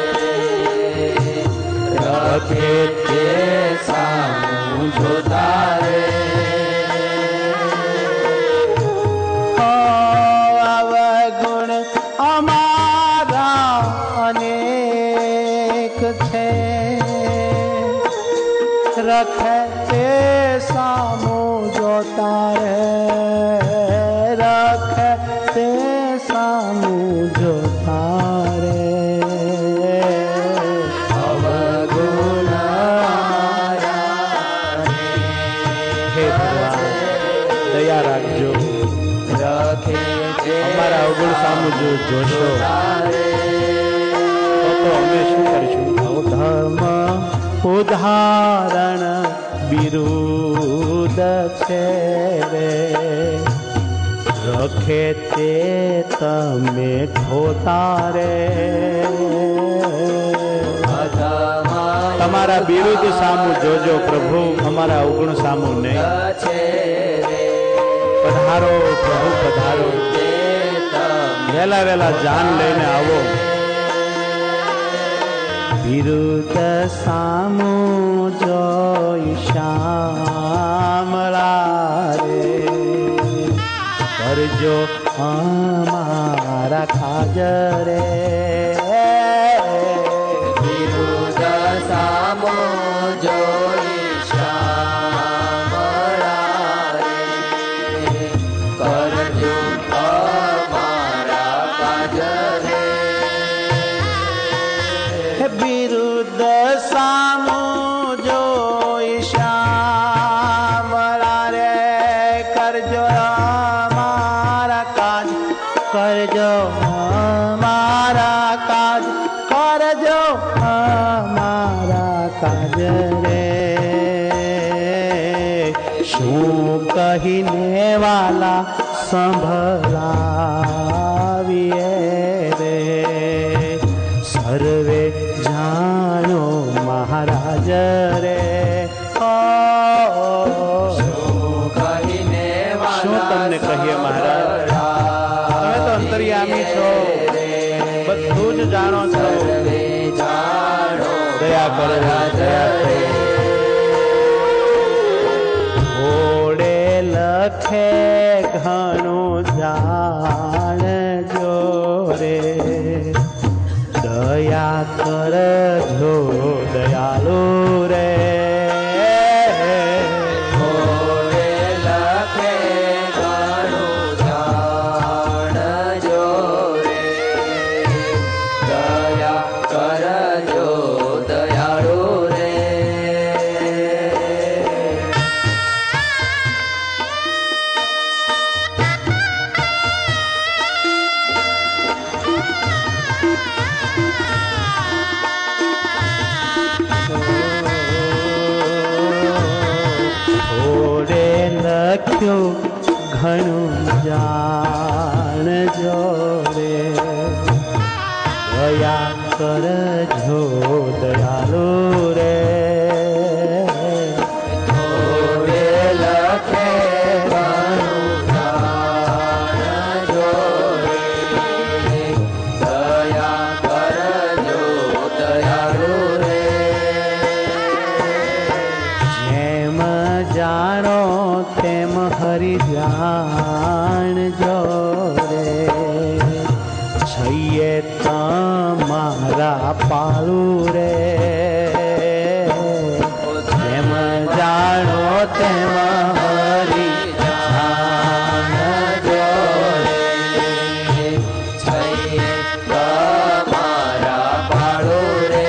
રખે તે સામું જોતા રે અવગુણ અમારા અનેક છે રખે તે સામો જોતા રે રખે તે સામો જોતા રે અવગુણ હે ભગવાન દયા રાખજો રખે તે અમારા અવગુણ સામુ જો જોશો તો અમે શું કરીશું? ધર્મ ઉદાહરણ વિરુદ્ધ છે રે રખે તે તમે ખોતા રે તમારા વિરુદ્ધ સામુ જોજો પ્રભુ, અમારા અવગુણ સામુ નહીં. પધારો પ્રભુ પધારો, વહેલા વહેલા જાન લઈને આવો. વિરુદ્ધ સામુ જોઈ શ્યામળા રે કરજો અમારા કાજ રે વિરુદ્ધ સામો જોઈ શ્યામળા રે કરજો અમારા કાજ રે વિરુદ્ધ સામુ જોઈ શ્યામળા રે કરજો અમારા કાજ કરજો અમારા કાજ કરજો અમારા કાજ રે શું કહીને વાલા સંભળાવીએ રે સર્વે જાણો મહારાજ રે શું કહીને શું તમને કહીએ મહારાજ? તમે તો અંતર્યામી છો, બધું જ જાણો છો. દયા કરો દયા કરો. ઘોડે લખે ઘણું જાણજો રે દયા કરજો દયાલુ રે ઘોડે લખે ઘણું જાણજો રે દયા કરજો દયાળુ રે ઘોડે લખ્યું ઘણું જાણજો રે દયા કરજો દયાલુ રે ઘોડે લખે ઘણું જાણજો રે દયા કરજો દયાળુ રે જેમ જાણો તેમ હરિ જાણજો રે છઈએ તમારા પાળુ રે જેમ જાણો તેમ હરિ જાણજો રે છઈએ તમારા પાળો રે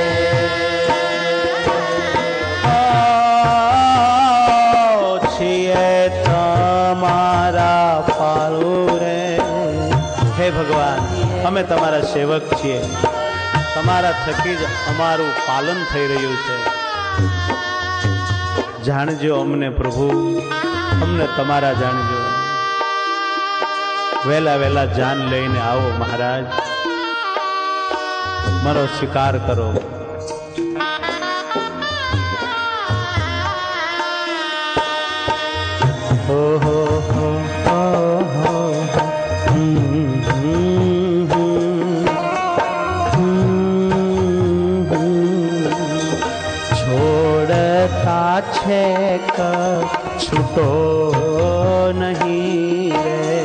છીએ તમારા પાળુ રે. હે ભગવાન, અમે તમારા સેવક છીએ, તમારા થકી જ અમારું પાલન થઈ રહ્યું છે. જાણજો અમને પ્રભુ, અમને તમારા જાણજો. વહેલા વહેલા જાન લઈને આવો મહારાજ, મારો સ્વીકાર કરો. હો હો હો હો હો હમ હમ હમ છોડતા છે ક છૂટો નહીં રે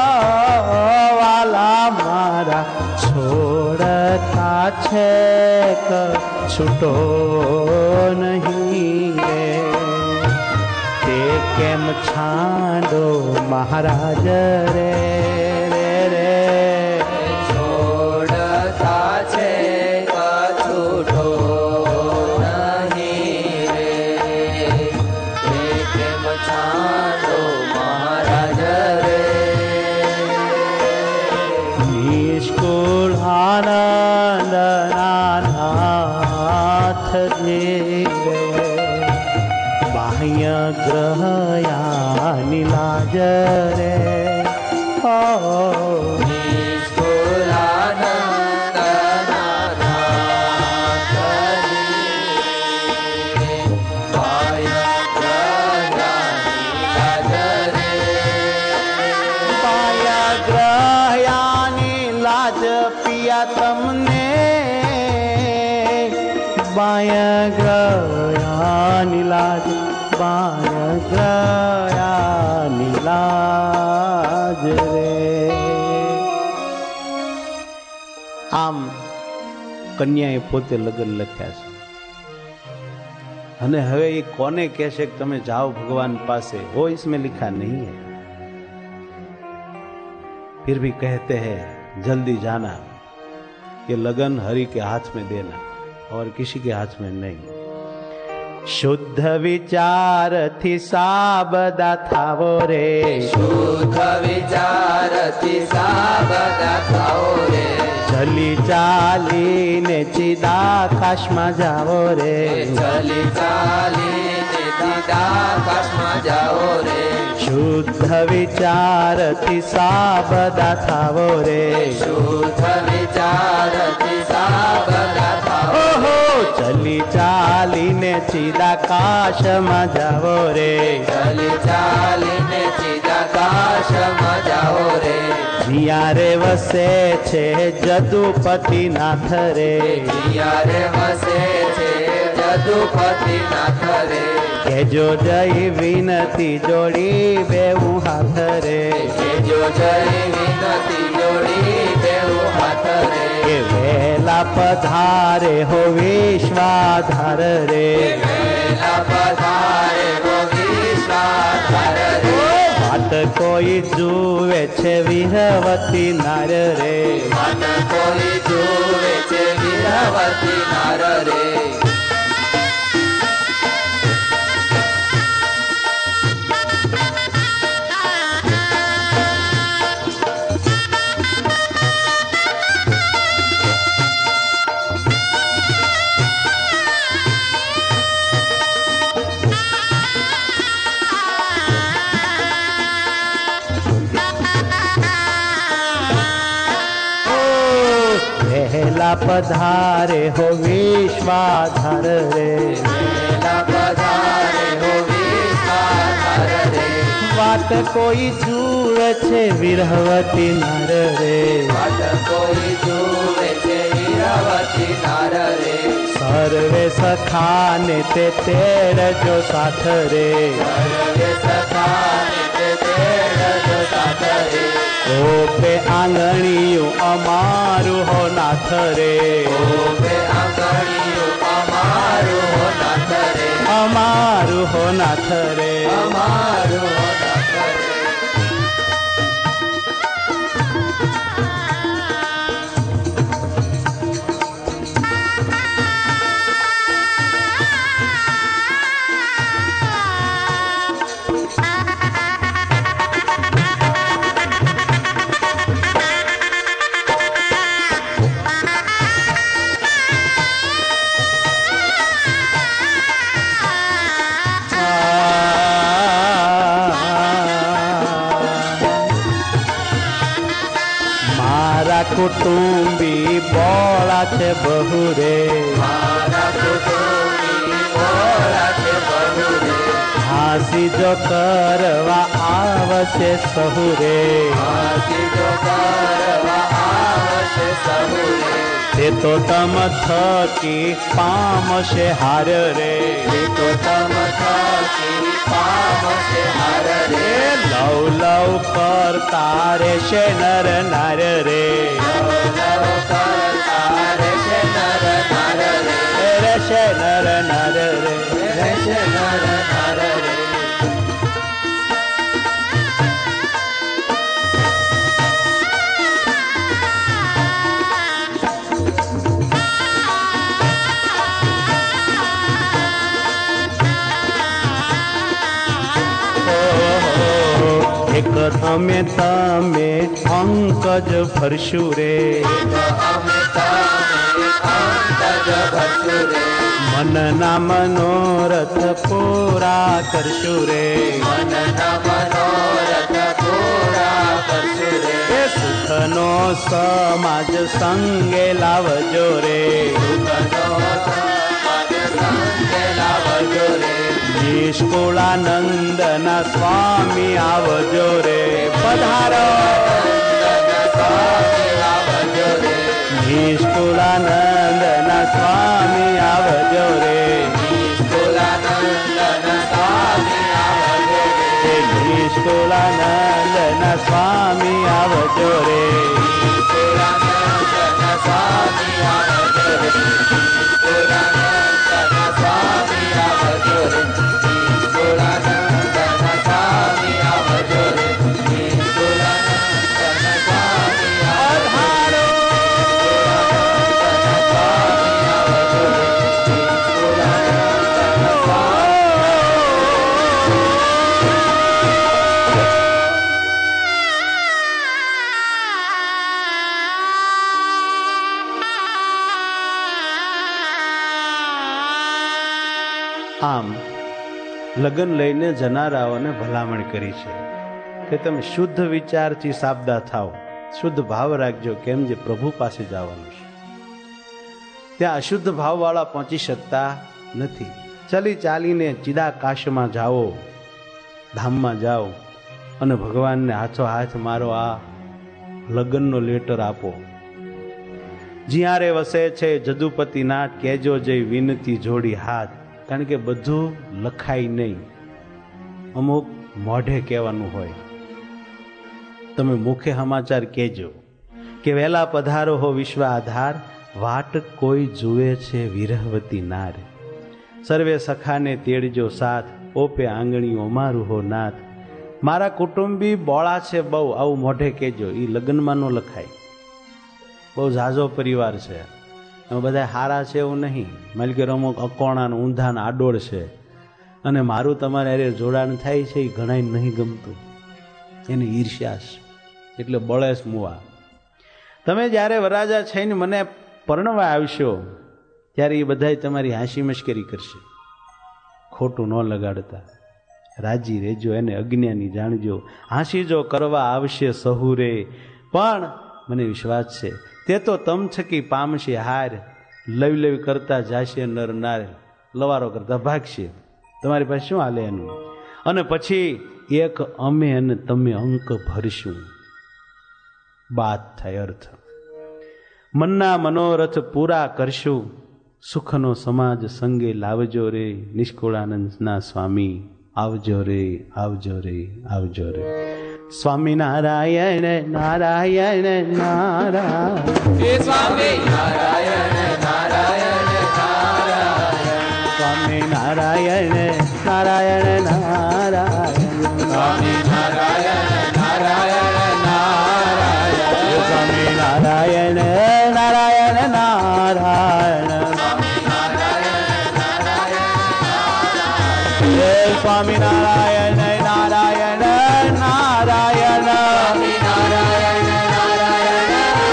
વાલા મારા છોડતા છે છૂટો નહીં રે તે કેમ છાંડો મહારાજ રે રે રે છોડતા છે કછૂટો નહીં રે તે કેમ છાંડો મહારાજ રે નિષ્કુળ આનંદ નાથ દેવે બાહ્ય ગ્રહયાની લાજ રે ઓ તમને બાય ગ્રયાની લાજ બાય ગ્રયાની લાજ રે આમ કન્યાએ પોતે લગ્ન લખ્યા છે અને હવે એ કોને કહેશે કે તમે જાઓ ભગવાન પાસે वो इसमें लिखा नहीं है फिर भी कहते हैं जल्दी जाना ये लगन हरि के हाथ में देना और किसी के हाथ में नहीं शुद्ध विचार थी साबदा थावो रे શુદ્ધ વિચારથી સાબદા થાઓ રે चली चाली ने चिदाकाश में जाओ रे ચલી ચાલીને ચિદાકાશમાં જાઓ રે शुद्ध विचार थी साबदा थावो रे શુદ્ધ વિચારથી સાબદા થાઓ ओहो चली चाली ने चिदाकाश में जाओ रे ચલી ચાલીને ચિદાકાશમાં જાઓ રે जिया रे वसे छे जदुपति नाथ रे जिया रे वसे छे जदुपति नाथ रे के जो जय विनती जोड़ी बेऊ हाथ रे के जो जय विनती जोड़ी बेऊ हाथ रे के वेला पधारे हो विश्वाधार रे वेला पधारे हो विश्वाधार रे बात कोई जुए छे विहवती नार रे बात कोई जुए छे विहवती नार रे वेला पधारे हो विश्वाधार रे वेला पधारे हो विश्वाधार रे बात कोई जुए छे विरहवती नार रे बात कोई जुए छे विरहवती नार रे सर्वे सखाने ते तेर जो साथ रे सर्वे सखाने ते तेर जो साथ रे ओपे आंगणियों अमारू हो नाथ रे ओपे आंगणियों अमारू हो नाथ रे अमारू हो नाथ रे अमारू हो नाथ रे कुटुंबी बोला छे बहु रे मारा कुटुंबी बोला छे बहु रे हासी जो करवा आवशे सहु रे हासी जो करवा आवशे सहु रे ते तो तम थकी पामशे हार रे ते तो तम थकी पामशे हार रे लव लव करता रे शे नर नार रे लव लव करता रे शे नर नार નર રે, રહેશે નર નર રે. એક તમે તમે અંકજ ભરશું રે, અમે તમે અંતજ ભરશું રે, મનના મનોરથ પૂરા કરશું રે, મનના મનોરથ પૂરા કરશું રે. એ સુખનો સમાજ સંગે લાવજો રે, સુખનો સમાજ સંગે લાવજો રે. નિષ્કુળાનંદના સ્વામી આવજો રે, પધારો સ્વામી આવજો રે, નિષ્કુળાનંદના સ્વામી આવજો રે, નિષ્કુળાનંદના સ્વામી આવજો રે, નિષ્કુળાનંદના સ્વામી આવજો રે, નિષ્કુળાનંદના સ્વામી આવજો રે, નિષ્કુળાનંદના સ્વામી આવજો રે, નિષ્કુળાનંદના સ્વામી આવજો રે, નિષ્કુળાનંદના સ્વામી આવજો રે. આમ લગ્ન લઈને જનારાઓને ભલામણ કરી છે કે તમે શુદ્ધ વિચારથી સાબદા થાઓ, શુદ્ધ ભાવ રાખજો, કેમ જે પ્રભુ પાસે જવાનું છે. ત્યાં અશુદ્ધ ભાવવાળા પહોંચી શકતા નથી. ચલી ચાલીને ચિદાકાશમાં જાઓ, ધામમાં જાઓ અને ભગવાનને હાથો હાથ મારો આ લગ્નનો લેટર આપો. જ્યાં વસે છે જદુપતિનાથ, કેજો જઈ વિનતી જોડી હાથ. કારણ કે બધું લખાય નહીં, અમુક મોઢે કહેવાનું હોય. તમે મુખે સમાચાર કહેજો કે વહેલા પધારો હો વિશ્વ આધાર, વાટ કોઈ જુએ છે વિરહવતી નાર. સર્વે સખાને તેડજો સાથ, ઓપે આંગણીઓ મારું હો નાથ. મારા કુટુંબી બોળા છે બહુ, આવું મોઢે કહેજો. એ લગ્નમાં ન લખાય. બહુ ઝાઝો પરિવાર છે, એમાં બધા હારા છે એવું નહીં. માલિકે અમુક અકોણાનું ઊંધાનું આડોળ છે અને મારું તમારે અરે જોડાણ થાય છે એ ઘણા નહીં ગમતું, એની ઈર્ષ્યા છે, એટલે બળેશ મુવા. તમે જ્યારે વરાજા થઈને મને પરણવા આવશો ત્યારે એ બધા તમારી હાંસી મશ્કરી કરશે. ખોટું ન લગાડતા, રાજી રહેજો, એને અજ્ઞાની જાણજો. હાંસી જો કરવા આવશે સહુરે, પણ મને વિશ્વાસ છે તે તો તમ છકી પામશે હાર. લવી લવી કરતા જાશે નર નાર, લવારો કરતા ભાગશે. તમારી પાસે શું હાલે એનું? અને પછી એક અમે અને તમે અંક ભરશું. બાત થાય અર્થ. મનના મનોરથ પૂરા કરશું, સુખનો સમાજ સંગે લાવજો રે. નિષ્કુળાનંદના સ્વામી આવજો રે, આવજો રે, આવજો રે. સ્વામી નારાયણ નારાયણ નારાયણ, હે સ્વામી નારાયણ નારાયણ નારાયણ, સ્વામી નારાયણ નારાયણ નારાયણ, સ્વામી નારાયણ નારાયણ નારાયણ, સ્વામી નારાયણ નારાયણ નારાયણ, સ્વામી નારાયણ નારાયણ નારાયણ, હે સ્વામી નારાયણ નારાયણ નારાયણ, સ્વામી નારાયણ નારાયણ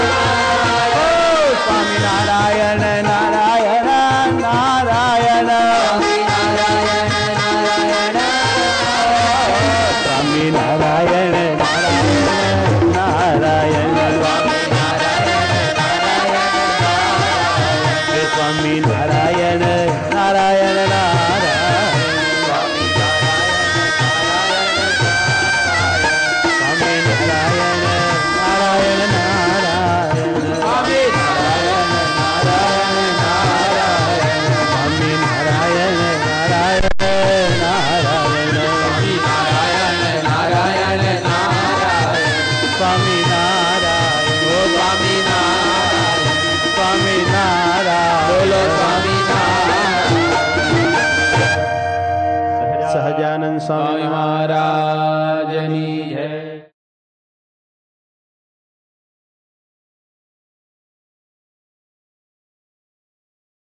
નારાયણ, સ્વામી નારાયણ નારાયણ નારાયણ, સ્વામી નારાયણ નારાયણ નારાયણ, સ્વામી નારાયણ નારાયણ નારાયણ, સ્વામી નારાયણ નારાયણ નારાયણ, સ્વામી નારાયણ નારાયણ નારાયણ, સ્વામી નારાયણ નારાયણ નારાયણ, સ્વામી નારાયણ નારાયણ નારાયણ, સ્વામી સ્વામી નારાયણ નારાયણ નારાયણ, નારાયણ નારાયણ નારાયણ, સ્વામી નારાયણ સ્વામી નારાયણ, સ્વામી નારાયણ, સ્વામી નારાયણ, બોલો સ્વામી નારાયણ. સ્વામિનારાયણ